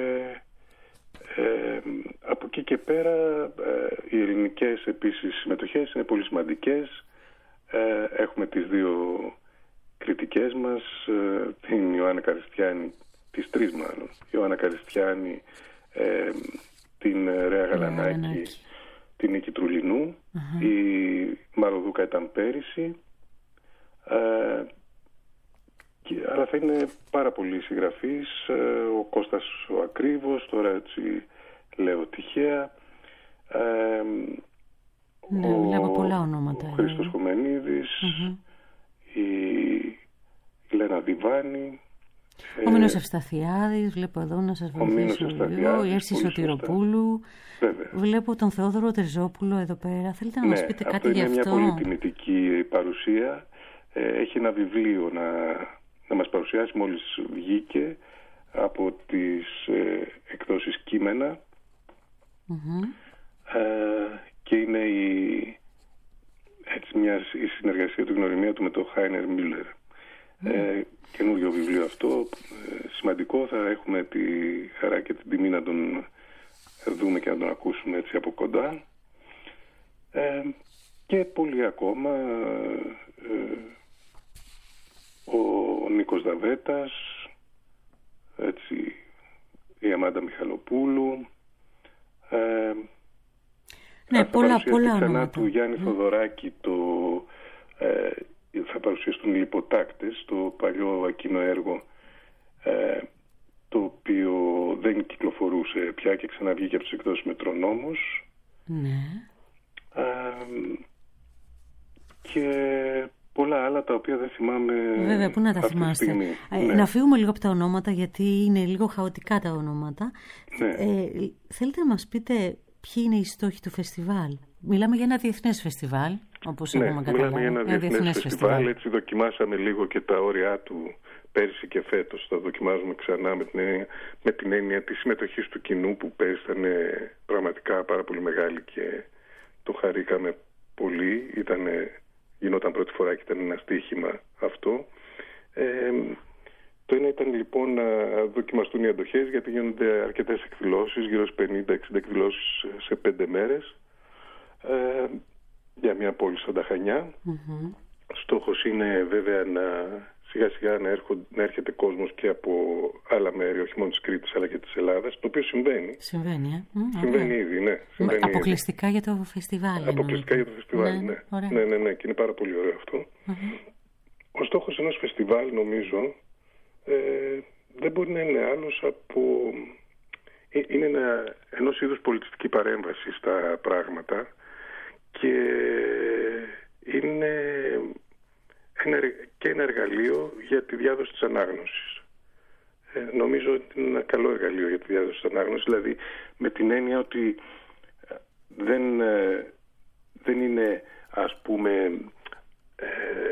[SPEAKER 2] ε, από εκεί και πέρα ε, οι ελληνικές επίσης συμμετοχές είναι πολύ σημαντικές. Ε, έχουμε τις δύο κριτικές μας, ε, την Ιωάννα Καριστιάνη, τις τρεις μάλλον, η Ιωάννα Καριστιάνη, ε, την Ρέα Γαλανάκη, την Νίκη Τρουλινού. Uh-huh. Η Μαροδούκα ήταν πέρυσι. Ε, και, αλλά θα είναι πάρα πολλοί συγγραφείς, ε, ο Κώστας ο Ακρίβος, τώρα έτσι λέω τυχαία, ε,
[SPEAKER 1] ναι,
[SPEAKER 2] ο,
[SPEAKER 1] βλέπω πολλά ονόματα,
[SPEAKER 2] ο Χρήστος ε. Χομενίδης, uh-huh. η, η Λένα Διβάνη,
[SPEAKER 1] ο Μήνος Ευσταθιάδης, βλέπω εδώ να σας βοηθήσω λίγο, η Έρση Σωτηροπούλου, βλέπω τον Θεόδωρο Τερζόπουλο εδώ πέρα. Θέλετε να ναι, μας πείτε κάτι γι' αυτό?
[SPEAKER 2] Είναι μια πολύ τιμητική παρουσία. Έχει ένα βιβλίο να, να μας παρουσιάσει, μόλις βγήκε από τις ε, εκδόσεις Κείμενα. Mm-hmm. Ε, και είναι η, έτσι μια, η συνεργασία του, γνωριμία του με τον Χάινερ Μίλλερ. Mm. Ε, καινούριο βιβλίο αυτό, ε, σημαντικό. Θα έχουμε τη χαρά και την τιμή να τον δούμε και να τον ακούσουμε έτσι από κοντά. Ε, και πολύ ακόμα, ε, ο Νίκος Δαβέτας, έτσι, η Αμάντα Μιχαλοπούλου, ε,
[SPEAKER 1] ναι, πολλά, πολλά
[SPEAKER 2] ξανά του Γιάννη mm. Θοδωράκη, το ε, θα παρουσιαστούν οι Λιποτάκτες, το παλιό εκείνο έργο, ε, το οποίο δεν κυκλοφορούσε πια και ξαναβγήκε από τις εκδόσεις Μετρονόμους.
[SPEAKER 1] Ναι.
[SPEAKER 2] Ε, και πολλά άλλα τα οποία δεν θυμάμαι.
[SPEAKER 1] Βέβαια, πού να τα θυμάστε. Ναι. Να φύγουμε λίγο από τα ονόματα, γιατί είναι λίγο χαοτικά τα ονόματα. Ναι. Ε, θέλετε να μας πείτε ποιοι είναι οι στόχοι του φεστιβάλ? Μιλάμε για ένα διεθνές φεστιβάλ, όπως
[SPEAKER 2] ναι,
[SPEAKER 1] έχουμε καταλάβει.
[SPEAKER 2] Μιλάμε για ένα, ένα διεθνές, διεθνές φεστιβάλ. φεστιβάλ. Έτσι δοκιμάσαμε λίγο και τα όρια του πέρσι και φέτος. Θα δοκιμάζουμε ξανά με την έννοια, με την έννοια της συμμετοχής του κοινού, που πέρσι ήταν πραγματικά πάρα πολύ μεγάλη και το χαρήκαμε πολύ. Ήτανε, γινόταν πρώτη φορά και ήταν ένα στοίχημα αυτό. Ε, το ένα ήταν λοιπόν να δοκιμαστούν οι αντοχές, γιατί γίνονται αρκετές εκδηλώσεις, γύρω στις πενήντα εξήντα εκδηλώσεις σε πέντε μέρες, ε, για μια πόλη σαν τα Χανιά. Mm-hmm. Στόχος είναι βέβαια να σιγά σιγά να, έρχον, να έρχεται κόσμος και από άλλα μέρη, όχι μόνο της Κρήτης αλλά και της Ελλάδας, το οποίο συμβαίνει.
[SPEAKER 1] Συμβαίνει, ε?
[SPEAKER 2] Συμβαίνει ήδη, ναι. Συμβαίνει
[SPEAKER 1] αποκλειστικά
[SPEAKER 2] ήδη.
[SPEAKER 1] για το φεστιβάλ.
[SPEAKER 2] Αποκλειστικά για το φεστιβάλ, ναι. Ναι. ναι, ναι, ναι, και είναι πάρα πολύ ωραίο αυτό. Mm-hmm. Ο στόχος ενός φεστιβάλ, νομίζω, ε, δεν μπορεί να είναι άλλος από... Είναι ένα, ενός είδους πολιτιστική παρέμβαση στα πράγματα και είναι ένα, και ένα εργαλείο για τη διάδοση της ανάγνωσης. ε, νομίζω ότι είναι ένα καλό εργαλείο για τη διάδοση της ανάγνωσης, δηλαδή με την έννοια ότι δεν, ε, δεν είναι, ας πούμε, ε,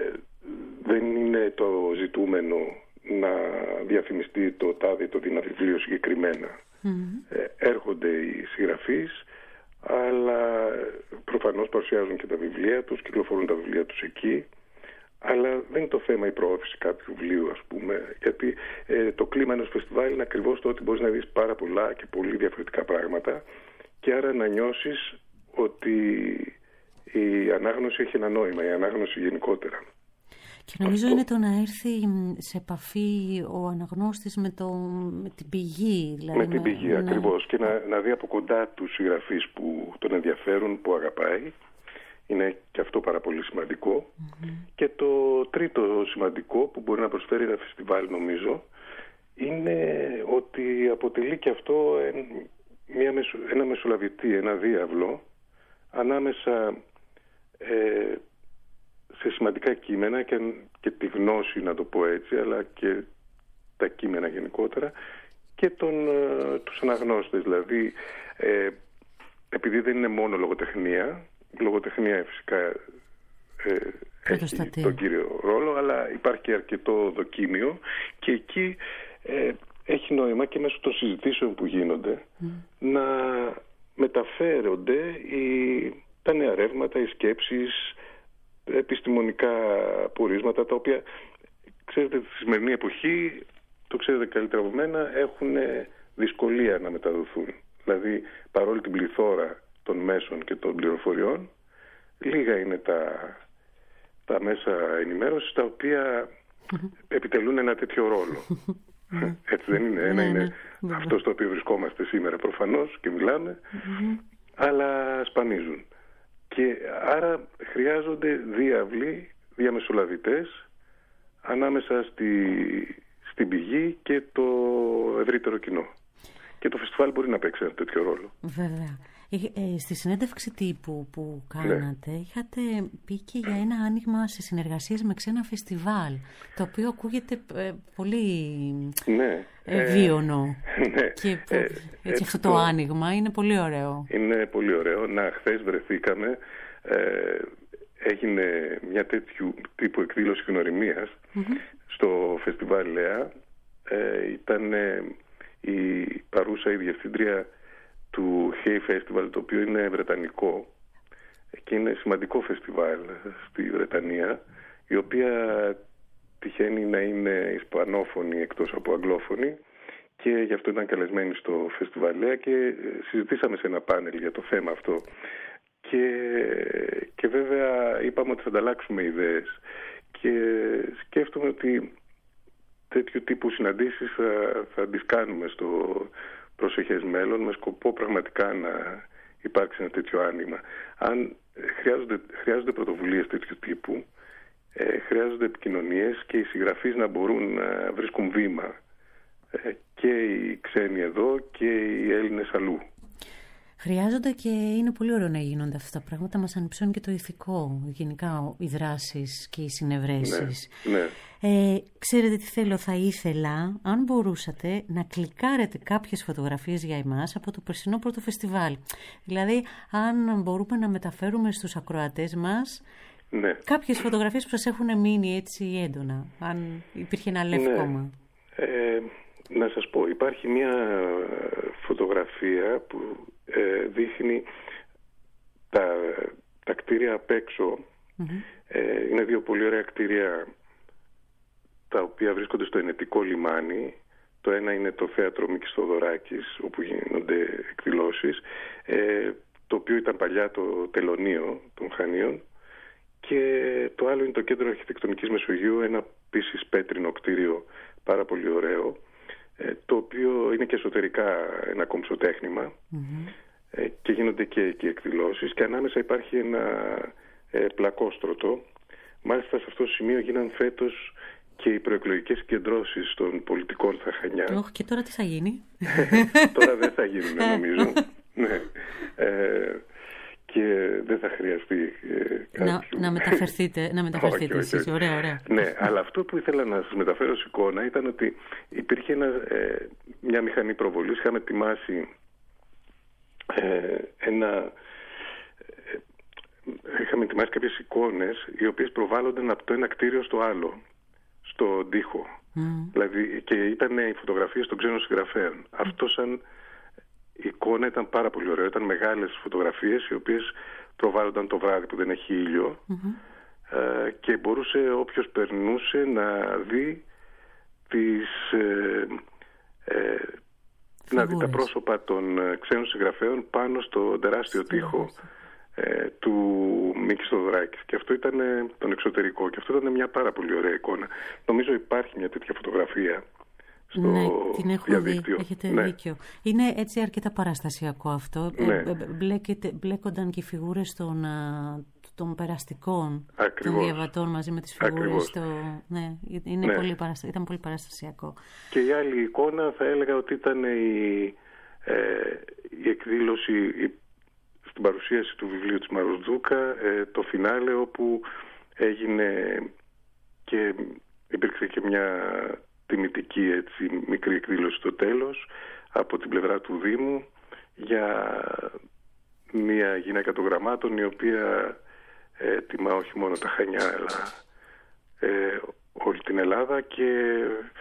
[SPEAKER 2] δεν είναι το ζητούμενο να διαφημιστεί το τάδε το δίνα βιβλίο συγκεκριμένα. Mm-hmm. Ε, έρχονται οι συγγραφείς, αλλά προφανώς παρουσιάζουν και τα βιβλία τους, κυκλοφορούν τα βιβλία τους εκεί, αλλά δεν είναι το θέμα η προώθηση κάποιου βιβλίου, ας πούμε, γιατί ε, το κλίμα ενός φεστιβάλ είναι ακριβώς το ότι μπορείς να δεις πάρα πολλά και πολύ διαφορετικά πράγματα και άρα να νιώσεις ότι η ανάγνωση έχει ένα νόημα, η ανάγνωση γενικότερα.
[SPEAKER 1] Και νομίζω αυτό είναι το να έρθει σε επαφή ο αναγνώστης με, το, με την πηγή. Δηλαδή
[SPEAKER 2] με την πηγή,
[SPEAKER 1] με,
[SPEAKER 2] ακριβώς.
[SPEAKER 1] Ναι.
[SPEAKER 2] Και να, να δει από κοντά τους συγγραφείς που τον ενδιαφέρουν, που αγαπάει. Είναι και αυτό πάρα πολύ σημαντικό. Mm-hmm. Και το τρίτο σημαντικό που μπορεί να προσφέρει ένα φεστιβάλ, νομίζω, είναι ότι αποτελεί και αυτό μια, ένα μεσολαβητή, ένα διάβλο ανάμεσα ε, σε σημαντικά κείμενα και, και τη γνώση, να το πω έτσι, αλλά και τα κείμενα γενικότερα και τον, ε, τους αναγνώστες. Δηλαδή, ε, επειδή δεν είναι μόνο λογοτεχνία, η λογοτεχνία φυσικά ε, έχει τον κύριο ρόλο, αλλά υπάρχει και αρκετό δοκίμιο και εκεί ε, έχει νόημα και μέσω των συζητήσεων που γίνονται mm. να μεταφέρονται οι, τα νέα ρεύματα, οι σκέψεις, επιστημονικά πορίσματα, τα οποία, ξέρετε, στη σημερινή εποχή, το ξέρετε καλύτερα από μένα, έχουν δυσκολία να μεταδοθούν. Δηλαδή, παρόλη την πληθώρα των μέσων και των πληροφοριών, λίγα είναι τα, τα μέσα ενημέρωσης τα οποία επιτελούν ένα τέτοιο ρόλο. Έτσι δεν είναι? Ένα είναι αυτό στο οποίο βρισκόμαστε σήμερα προφανώς και μιλάμε, αλλά σπανίζουν. Και άρα χρειάζονται διάβλοι, διαμεσολαβητές ανάμεσα στη, στην πηγή και το ευρύτερο κοινό. Και το φεστιβάλ μπορεί να παίξει ένα τέτοιο ρόλο.
[SPEAKER 1] Βέβαια. Ε, στη συνέντευξη τύπου που κάνατε, ναι, είχατε πει και για ένα άνοιγμα σε συνεργασίες με ξένα φεστιβάλ, το οποίο ακούγεται ε, πολύ
[SPEAKER 2] ναι,
[SPEAKER 1] ε, βίωνο.
[SPEAKER 2] Ναι,
[SPEAKER 1] και που, ε, έτσι, αυτό το άνοιγμα είναι πολύ ωραίο.
[SPEAKER 2] Είναι πολύ ωραίο. Να, χθες βρεθήκαμε, ε, έγινε μια τέτοιου τύπου εκδήλωση γνωριμίας mm-hmm. στο φεστιβάλ Λέα. Ε, ήταν ε, η παρούσα η διευθύντρια του Hay Festival, το οποίο είναι βρετανικό και είναι σημαντικό φεστιβάλ στη Βρετανία, η οποία τυχαίνει να είναι ισπανόφωνη εκτός από αγγλόφωνη και γι' αυτό ήταν καλεσμένη στο φεστιβάλ και συζητήσαμε σε ένα πάνελ για το θέμα αυτό και, και βέβαια είπαμε ότι θα ανταλλάξουμε ιδέες και σκέφτομαι ότι τέτοιου τύπου συναντήσεις θα, θα τις κάνουμε στο προσεχές μέλλον με σκοπό πραγματικά να υπάρξει ένα τέτοιο άνοιγμα. Αν χρειάζονται, χρειάζονται πρωτοβουλίες τέτοιου τύπου, ε, χρειάζονται επικοινωνίες και οι συγγραφείς να μπορούν να βρίσκουν βήμα, ε, και οι ξένοι εδώ και οι Έλληνες αλλού.
[SPEAKER 1] Χρειάζονται και είναι πολύ ωραίο να γίνονται αυτά τα πράγματα. Μας ανυψώνει και το ηθικό, γενικά οι δράσεις και οι συνευρέσεις.
[SPEAKER 2] Ναι, ναι.
[SPEAKER 1] Ε, ξέρετε τι θέλω, θα ήθελα, αν μπορούσατε, να κλικάρετε κάποιες φωτογραφίες για εμάς από το περσινό πρώτο φεστιβάλ. Δηλαδή, αν μπορούμε να μεταφέρουμε στους ακροατές μας, ναι, κάποιες φωτογραφίες που σας έχουν μείνει έτσι έντονα, αν υπήρχε ένα λεύκομα.
[SPEAKER 2] Ναι. Ε, να σας πω, υπάρχει μια φωτογραφία που ε, δείχνει τα, τα κτίρια απ' έξω. Mm-hmm. Ε, είναι δύο πολύ ωραία κτίρια τα οποία βρίσκονται στο Ενετικό λιμάνι. Το ένα είναι το θέατρο Μίκης Θοδωράκης, όπου γίνονται εκδηλώσεις, ε, το οποίο ήταν παλιά το τελωνείο των Χανίων, και το άλλο είναι το Κέντρο Αρχιτεκτονικής Μεσογείου, ένα επίσης πέτρινο κτίριο πάρα πολύ ωραίο, ε, το οποίο είναι και εσωτερικά ένα κομψοτέχνημα, mm-hmm. ε, και γίνονται και εκεί εκδηλώσεις, και ανάμεσα υπάρχει ένα ε, πλακόστρωτο. Μάλιστα σε αυτό το σημείο γίναν φέτος και οι προεκλογικές συγκεντρώσεις των πολιτικών στα Χανιά.
[SPEAKER 1] Όχι, και τώρα τι θα γίνει?
[SPEAKER 2] Τώρα δεν θα γίνουν, νομίζω. Ναι. Ε, και δεν θα χρειαστεί ε,
[SPEAKER 1] να, να μεταφερθείτε, να μεταφερθείτε όχι, εσείς. Όχι, όχι. Ωραία, ωραία.
[SPEAKER 2] Ναι, αλλά αυτό που ήθελα να σας μεταφέρω ως εικόνα ήταν ότι υπήρχε ένα, ε, μια μηχανή προβολής. Είχαμε ετοιμάσει ε, ένα... Ε, είχαμε ετοιμάσει κάποιες εικόνες οι οποίες προβάλλονταν από το ένα κτίριο στο άλλο, στον τοίχο. Mm. Δηλαδή, και ήταν οι φωτογραφίες των ξένων συγγραφέων. Mm. Αυτό σαν εικόνα ήταν πάρα πολύ ωραίο. Ήταν μεγάλες φωτογραφίες οι οποίες προβάλλονταν το βράδυ που δεν έχει ήλιο mm-hmm. ε, και μπορούσε όποιος περνούσε να δει τις, ε, ε, να δει τα πρόσωπα των ξένων συγγραφέων πάνω στο τεράστιο τοίχο ε, του Μίκη Στοδωράκη. Και αυτό ήταν τον εξωτερικό. Και αυτό ήταν μια πάρα πολύ ωραία εικόνα. Νομίζω υπάρχει μια τέτοια φωτογραφία στο
[SPEAKER 1] ναι, την έχω
[SPEAKER 2] διαδίκτυο.
[SPEAKER 1] Δει. Έχετε
[SPEAKER 2] ναι.
[SPEAKER 1] δίκιο. Είναι έτσι αρκετά παραστασιακό αυτό.
[SPEAKER 2] Ναι.
[SPEAKER 1] Ε, μπλέκεται, μπλέκονταν και οι φιγούρες των, των περαστικών,
[SPEAKER 2] Ακριβώς.
[SPEAKER 1] των διαβατών μαζί με τις φιγούρες. Στο... Ναι, είναι
[SPEAKER 2] ναι.
[SPEAKER 1] Πολύ παραστα... ήταν πολύ παραστασιακό.
[SPEAKER 2] Και η άλλη εικόνα θα έλεγα ότι ήταν η, ε, η εκδήλωση, η, στην παρουσίαση του βιβλίου της Μαρουσδούκα, ε, το φινάλε, όπου έγινε και υπήρξε και μια τιμητική έτσι, μικρή εκδήλωση στο τέλος από την πλευρά του Δήμου για μια γυναίκα των γραμμάτων η οποία ε, τιμά όχι μόνο τα Χανιά αλλά ε, όλη την Ελλάδα και,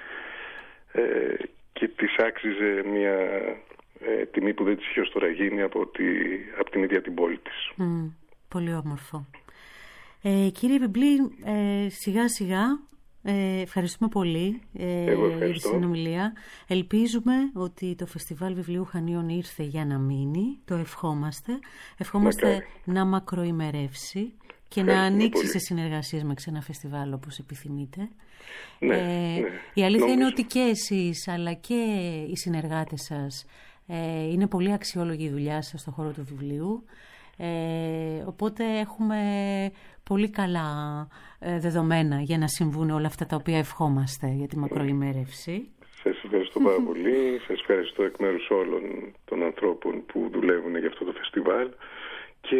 [SPEAKER 2] ε, και της άξιζε μια ε, τιμή που δεν της είχε ως τώρα γίνει από, τη, από την ίδια την πόλη της.
[SPEAKER 1] Mm, πολύ όμορφο. Ε, κύριε Βιμπλή, ε, σιγά σιγά Ε, ευχαριστούμε πολύ ε, για τη συνομιλία. Ελπίζουμε ότι το Φεστιβάλ Βιβλίου Χανίων ήρθε για να μείνει. Το ευχόμαστε. Ευχόμαστε Μακάρι. να μακροημερεύσει και να ανοίξει πολύ. σε συνεργασίες με ξένα φεστιβάλ όπως επιθυμείτε.
[SPEAKER 2] Ναι,
[SPEAKER 1] ε,
[SPEAKER 2] ναι.
[SPEAKER 1] Η αλήθεια
[SPEAKER 2] Νομίζω.
[SPEAKER 1] είναι ότι και εσείς αλλά και οι συνεργάτες σας ε, είναι πολύ αξιόλογη η δουλειά σας στον χώρο του βιβλίου. Ε, οπότε έχουμε πολύ καλά ε, δεδομένα για να συμβούν όλα αυτά τα οποία ευχόμαστε για τη μακροημέρευση.
[SPEAKER 2] Σας ευχαριστώ πάρα πολύ. Σας ευχαριστώ εκ μέρους όλων των ανθρώπων που δουλεύουν για αυτό το φεστιβάλ και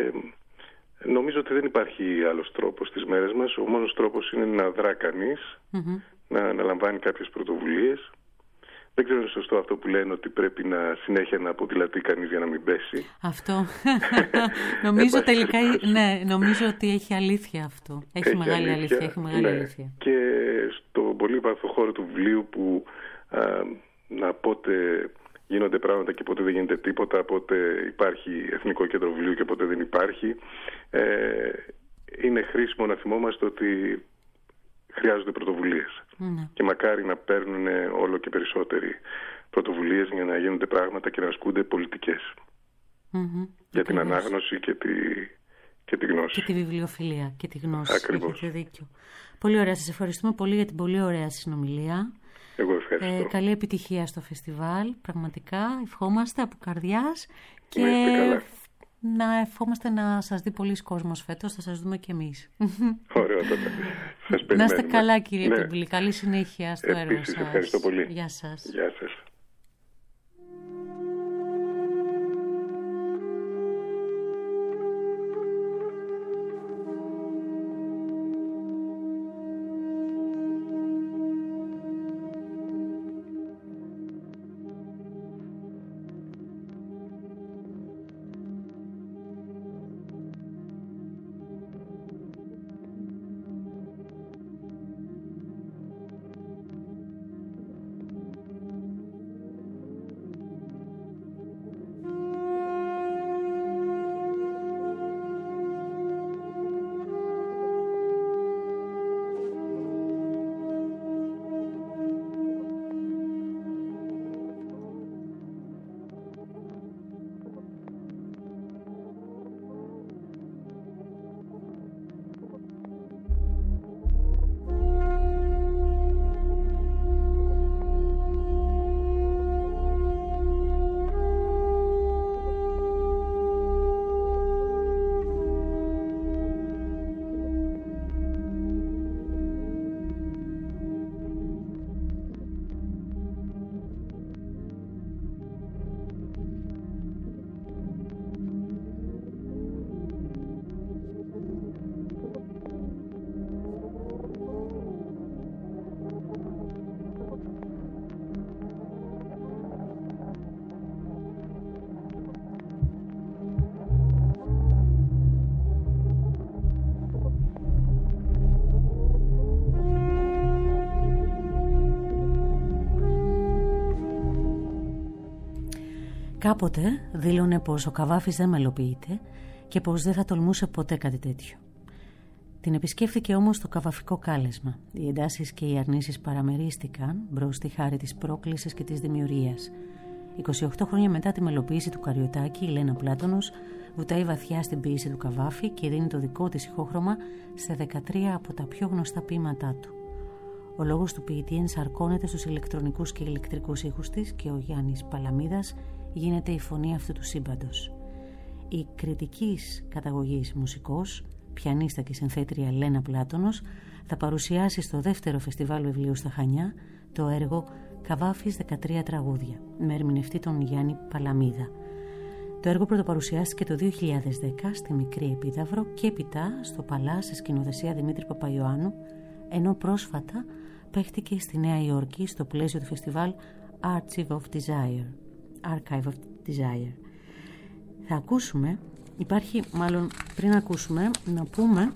[SPEAKER 2] νομίζω ότι δεν υπάρχει άλλος τρόπος στις μέρες μας. Ο μόνος τρόπος είναι να δρά κανείς, mm-hmm. να αναλαμβάνει κάποιες πρωτοβουλίες. Δεν ξέρω αν είναι σωστό αυτό που λένε ότι πρέπει να συνέχεια να αποδηλατεί κανείς για να μην πέσει. Αυτό.
[SPEAKER 1] νομίζω τελικά, ναι, νομίζω ότι έχει αλήθεια αυτό. Έχει, έχει μεγάλη αλήθεια. αλήθεια. Έχει μεγάλη ναι. αλήθεια.
[SPEAKER 2] Και στο πολύ βαθύ χώρο του βιβλίου που α, να πότε γίνονται πράγματα και πότε δεν γίνεται τίποτα, πότε υπάρχει Εθνικό Κέντρο Βιβλίου και πότε δεν υπάρχει, ε, είναι χρήσιμο να θυμόμαστε ότι χρειάζονται πρωτοβουλίες. Mm. Και μακάρι να παίρνουν όλο και περισσότεροι πρωτοβουλίες για να γίνονται πράγματα και να ασκούνται πολιτικές. Mm-hmm. Για την Ακριβώς. ανάγνωση και τη, και τη γνώση.
[SPEAKER 1] Και τη βιβλιοφιλία και τη γνώση.
[SPEAKER 2] Ακριβώς.
[SPEAKER 1] Έχετε δίκιο. Πολύ ωραία. Σας ευχαριστούμε πολύ για την πολύ ωραία συνομιλία.
[SPEAKER 2] Εγώ ευχαριστώ. Ε,
[SPEAKER 1] καλή επιτυχία στο φεστιβάλ. Πραγματικά ευχόμαστε από καρδιάς. Και να ευχόμαστε να σας δει πολλοί κόσμος φέτος. Θα σας δούμε κι εμείς.
[SPEAKER 2] Ωραία, τότε. Σας περιμένουμε.
[SPEAKER 1] Να είστε καλά, κύριε ναι. Πιμπλή. Καλή συνέχεια στο
[SPEAKER 2] Επίσης,
[SPEAKER 1] έργο σας.
[SPEAKER 2] Ευχαριστώ πολύ.
[SPEAKER 1] Γεια σας.
[SPEAKER 2] Γεια σας.
[SPEAKER 1] Κάποτε δήλωνε πως ο Καβάφης δεν μελοποιείται και πως δεν θα τολμούσε ποτέ κάτι τέτοιο. Την επισκέφθηκε όμως το καβαφικό κάλεσμα. Οι εντάσεις και οι αρνήσεις παραμερίστηκαν μπρος στη χάρη της πρόκλησης και της δημιουργίας. είκοσι οκτώ χρόνια μετά τη μελοποίηση του Καριωτάκη, η Λένα Πλάτωνος βουτάει βαθιά στην ποίηση του Καβάφη και δίνει το δικό της ηχόχρωμα σε δεκατρία από τα πιο γνωστά ποίηματά του. Ο λόγος του ποιητή ενσαρκώνεται στους ηλεκτρονικούς και ηλεκτρικούς ήχους της και ο Γιάννης Παλαμίδας γίνεται η φωνή αυτού του σύμπαντος. Η κριτικής καταγωγής μουσικός, πιανίστα και συνθέτρια Λένα Πλάτωνος θα παρουσιάσει στο δεύτερο φεστιβάλ βιβλίου στα Χανιά το έργο «Καβάφης δεκατρία τραγούδια» με ερμηνευτή τον Γιάννη Παλαμίδα. Το έργο πρωτοπαρουσιάστηκε το δύο χιλιάδες δέκα στη Μικρή Επίδαυρο και έπειτα στο Παλά σε σκηνοθεσία Δημήτρη Παπαϊωάννου, ενώ πρόσφατα παίχτηκε στη Νέα Υόρκη στο πλαίσιο του φεστιβάλ Archive of Desire. Archive of Desire. Θα ακούσουμε, υπάρχει μάλλον πριν ακούσουμε, να πούμε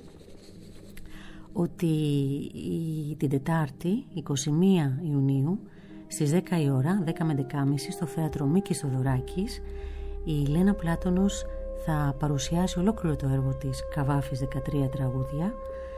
[SPEAKER 1] ότι η, την Τετάρτη, εικοστή πρώτη Ιουνίου, στις δέκα η ώρα, δέκα με δέκα και μισή, στο θέατρο Μίκης Θοδωράκης, η Λένα Πλάτωνος θα παρουσιάσει ολόκληρο το έργο της «Καβάφης δεκατρία τραγούδια»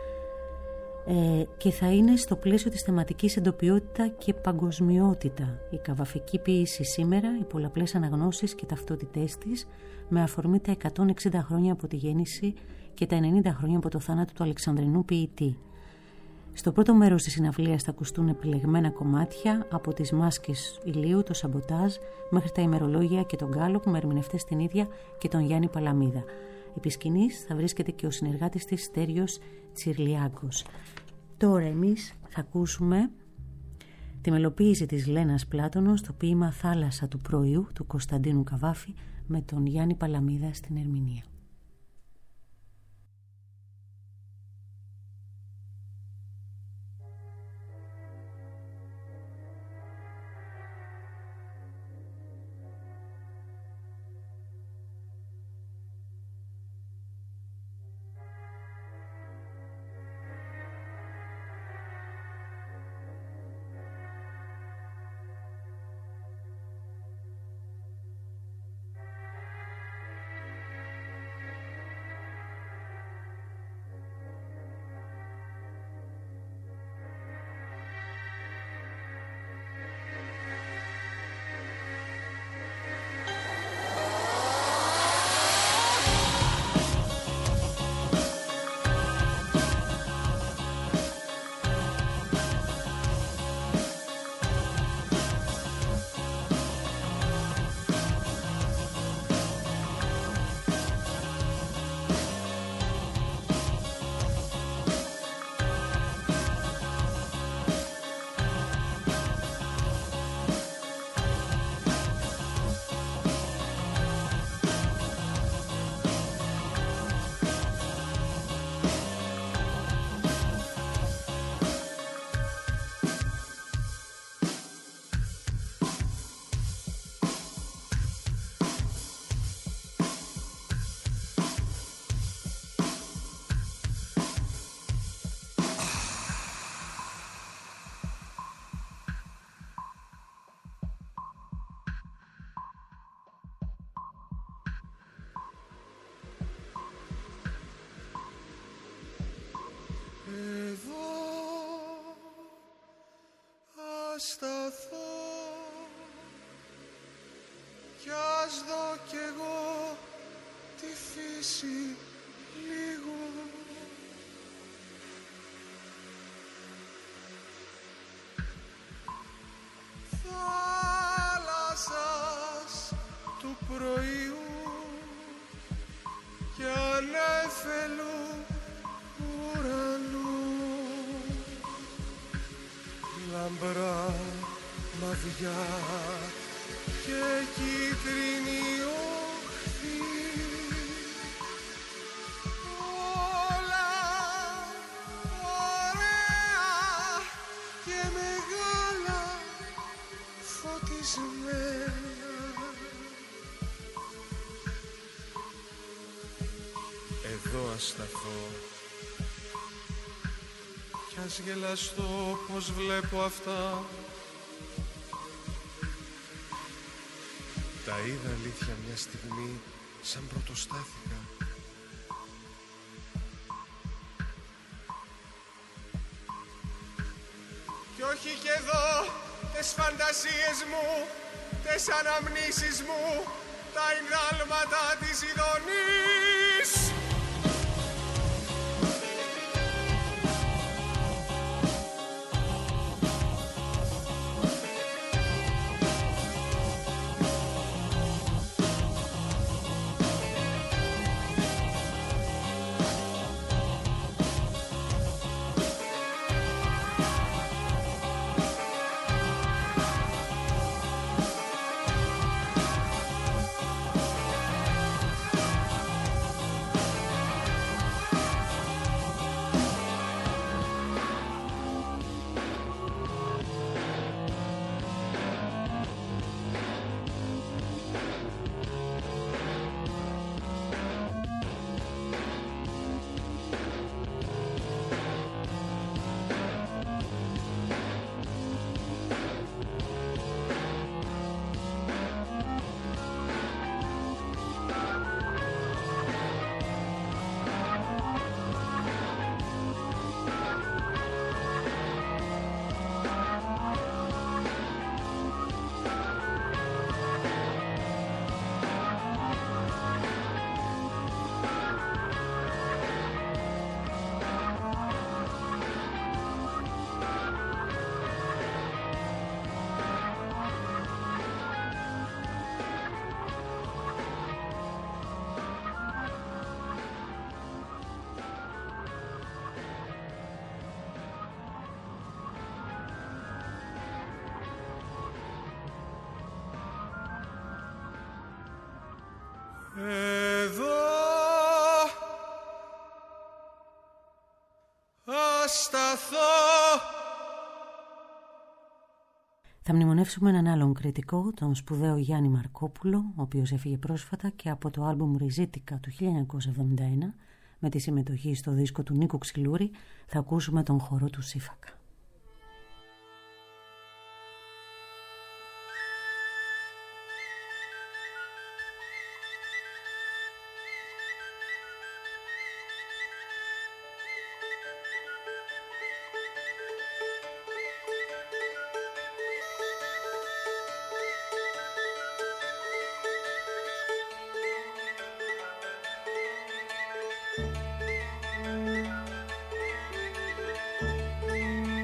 [SPEAKER 1] ε, και θα είναι στο πλαίσιο της θεματικής εντοπιότητα και παγκοσμιότητα. Η καβαφική ποίηση σήμερα, οι πολλαπλές αναγνώσεις και ταυτότητές της, με αφορμή τα εκατόν εξήντα χρόνια από τη γέννηση και τα ενενήντα χρόνια από το θάνατο του Αλεξανδρινού ποιητή. Στο πρώτο μέρος της συναυλίας θα ακουστούν επιλεγμένα κομμάτια από τις μάσκες ηλίου, το σαμποτάζ, μέχρι τα ημερολόγια και τον γκάλοπ με ερμηνευτές την ίδια και τον Γιάννη Παλαμίδα. Επί σκηνής θα βρίσκεται και ο συνεργάτης της Στέριος Τσιρλιάκος. Τώρα εμείς θα ακούσουμε τη μελοποίηση της Λένας Πλάτωνος στο ποίημα «Θάλασσα του πρωιού» του Κωνσταντίνου Καβάφη με τον Γιάννη Παλαμίδα στην ερμηνεία.
[SPEAKER 3] σταθώ κι ας δω κι εγώ τη φύση λίγο. Θάλασσας του πρωιού κι ανέφελου ουρανού, λαμπρά μαδιά και κίτρινη όχθη, όλα ωραία και μεγάλα φωτισμένα. Εδώ ας σταθώ κι ας γελαστώ πως βλέπω αυτά Τα είδα αλήθεια μια στιγμή σαν πρωτοστάθηκα. Κι όχι κι εδώ τες φαντασίες μου, τες αναμνήσεις μου, τα υγράλματα της ειδονής. Εδώ ασταθώ.
[SPEAKER 1] Θα μνημονεύσουμε έναν άλλον κριτικό, τον σπουδαίο Γιάννη Μαρκόπουλο, ο οποίος έφυγε πρόσφατα και από το άλμπουμ Ριζίτικα του χίλια εννιακόσια εβδομήντα ένα, με τη συμμετοχή στο δίσκο του Νίκου Ξυλούρη, θα ακούσουμε τον χορό του Σύφακα.
[SPEAKER 3] Thank you.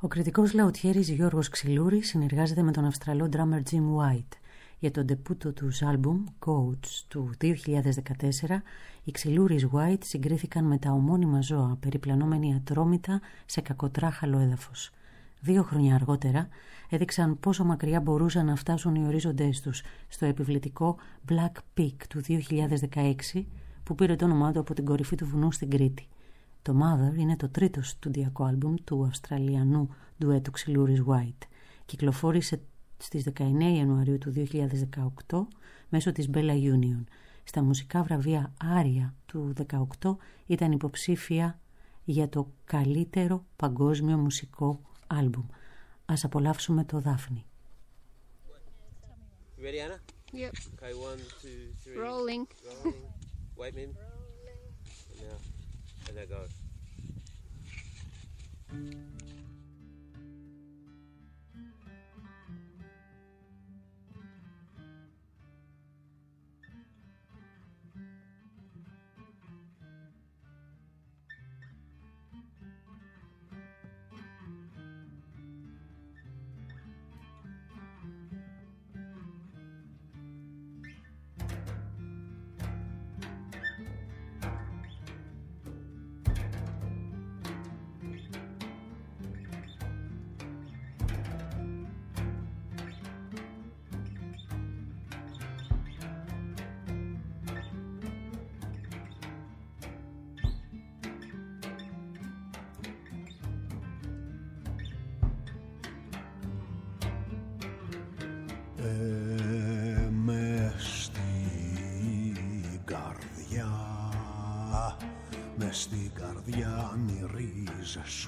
[SPEAKER 1] Ο κριτικός λαουτιέρης Γιώργος Ξυλούρης συνεργάζεται με τον Αυστραλό drummer Jim White. Για τον ντεπούτο τους άλμπουμ Coach του δύο χιλιάδες δεκατέσσερα, οι Ξυλούρης White συγκρίθηκαν με τα ομώνυμα ζώα, περιπλανόμενοι ατρόμητα σε κακοτράχαλο έδαφος. Δύο χρόνια αργότερα έδειξαν πόσο μακριά μπορούσαν να φτάσουν οι ορίζοντές τους στο επιβλητικό Black Peak του δύο χιλιάδες δεκαέξι, που πήρε το όνομά του από την κορυφή του βουνού στην Κρήτη. Το Mother είναι το τρίτο στούντιακο άλμπουμ του Αυστραλιανού ντουέτου Ξυλούρης White. Κυκλοφόρησε στις δεκαεννέα Ιανουαρίου του δύο χιλιάδες δεκαοκτώ μέσω της Bella Union. Στα μουσικά βραβεία Άρια του δύο χιλιάδες δεκαοκτώ ήταν υποψήφια για το καλύτερο παγκόσμιο μουσικό άλμπουμ. Ας απολαύσουμε το Δάφνη.
[SPEAKER 4] You ready, Anna?
[SPEAKER 5] Yep.
[SPEAKER 4] Okay, one, two, three.
[SPEAKER 5] Rolling.
[SPEAKER 4] Rolling. Wait, Mim. And now, and now go.
[SPEAKER 3] Ε, μες στην καρδιά, μες στην καρδιά μυρίζε σου.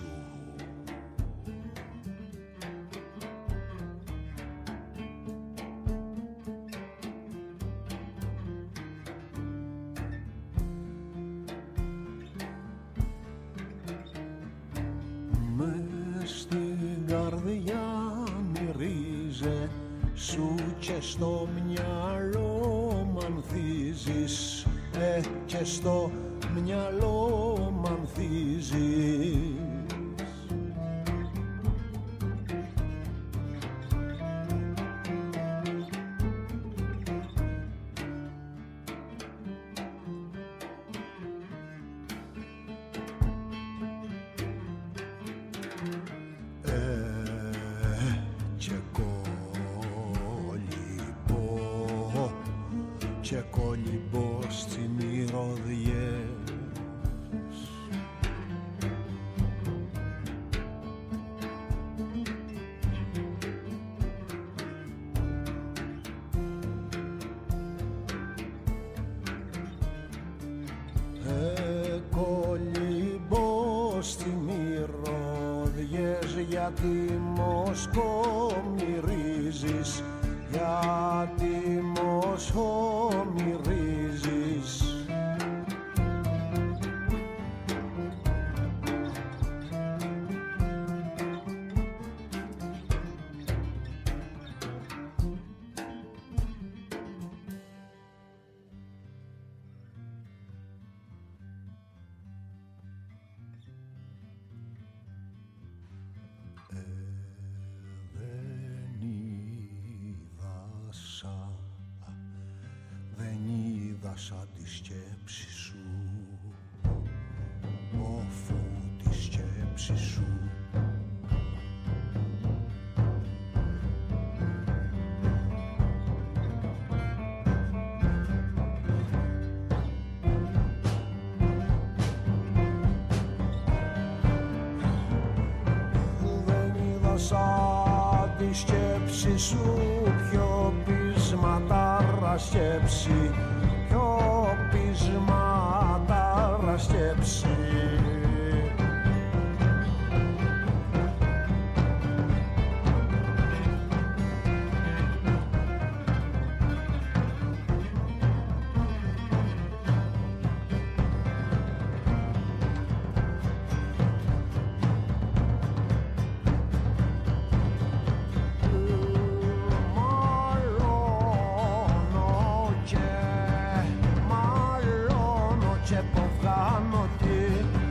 [SPEAKER 3] Μες στην καρδιά μυρίζε σου και στο μυαλό μ' ανθίζεις, ε, και στο μυαλό μ' ανθίζεις. Και κολυμπώ στις μυρωδιές. Ε, κολυμπώ στις μυρωδιές, γιατί Μοσκό μυρίζεις, γιατί Μοσκό μυρίζεις. Σαν τη σκέψη σου, αφού τη σκέψη σου. Δεν είδα σαν τη σκέψη σου πιο πεισματάρα σκέψη, πιο πεισματάρα σκέψη. Μαλώνω και μαλώνω και πω βγάνω τι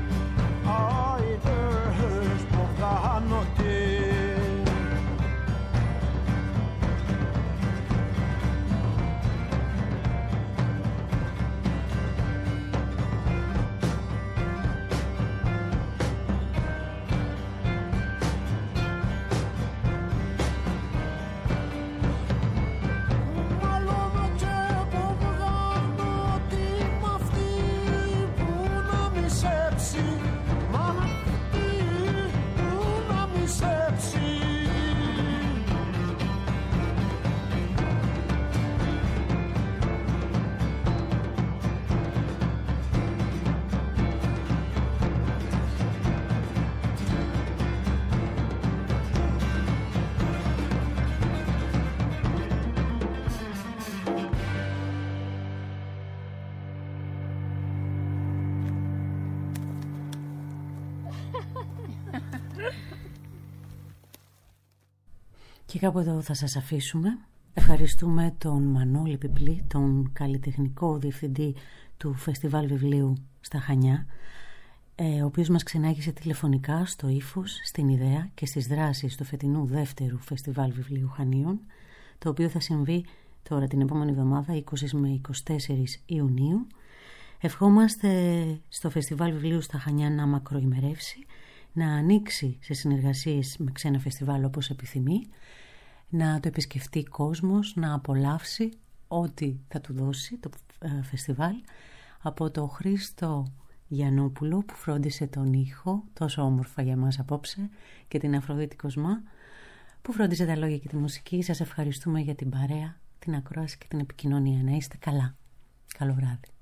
[SPEAKER 1] Και κάπου εδώ θα σας αφήσουμε. Ευχαριστούμε τον Μανώλη Πιπλή, τον καλλιτεχνικό διευθυντή του Φεστιβάλ Βιβλίου στα Χανιά, ο οποίος μας ξενάγησε τηλεφωνικά στο ύφος, στην ιδέα και στις δράσεις του φετινού δεύτερου Φεστιβάλ Βιβλίου Χανίων, το οποίο θα συμβεί τώρα την επόμενη εβδομάδα είκοσι με είκοσι τέσσερα Ιουνίου. Ευχόμαστε στο Φεστιβάλ Βιβλίου στα Χανιά να μακροημερεύσει, να ανοίξει σε συνεργασίες με ξένα φεστιβάλ όπως επιθυμεί, να το επισκεφτεί κόσμος, να απολαύσει ό,τι θα του δώσει το φεστιβάλ, από το Χρήστο Γιαννόπουλο που φρόντισε τον ήχο τόσο όμορφα για μας απόψε και την Αφροδίτη Κοσμά που φρόντισε τα λόγια και τη μουσική. Σας ευχαριστούμε για την παρέα, την ακρόαση και την επικοινωνία. Να είστε καλά. Καλό βράδυ.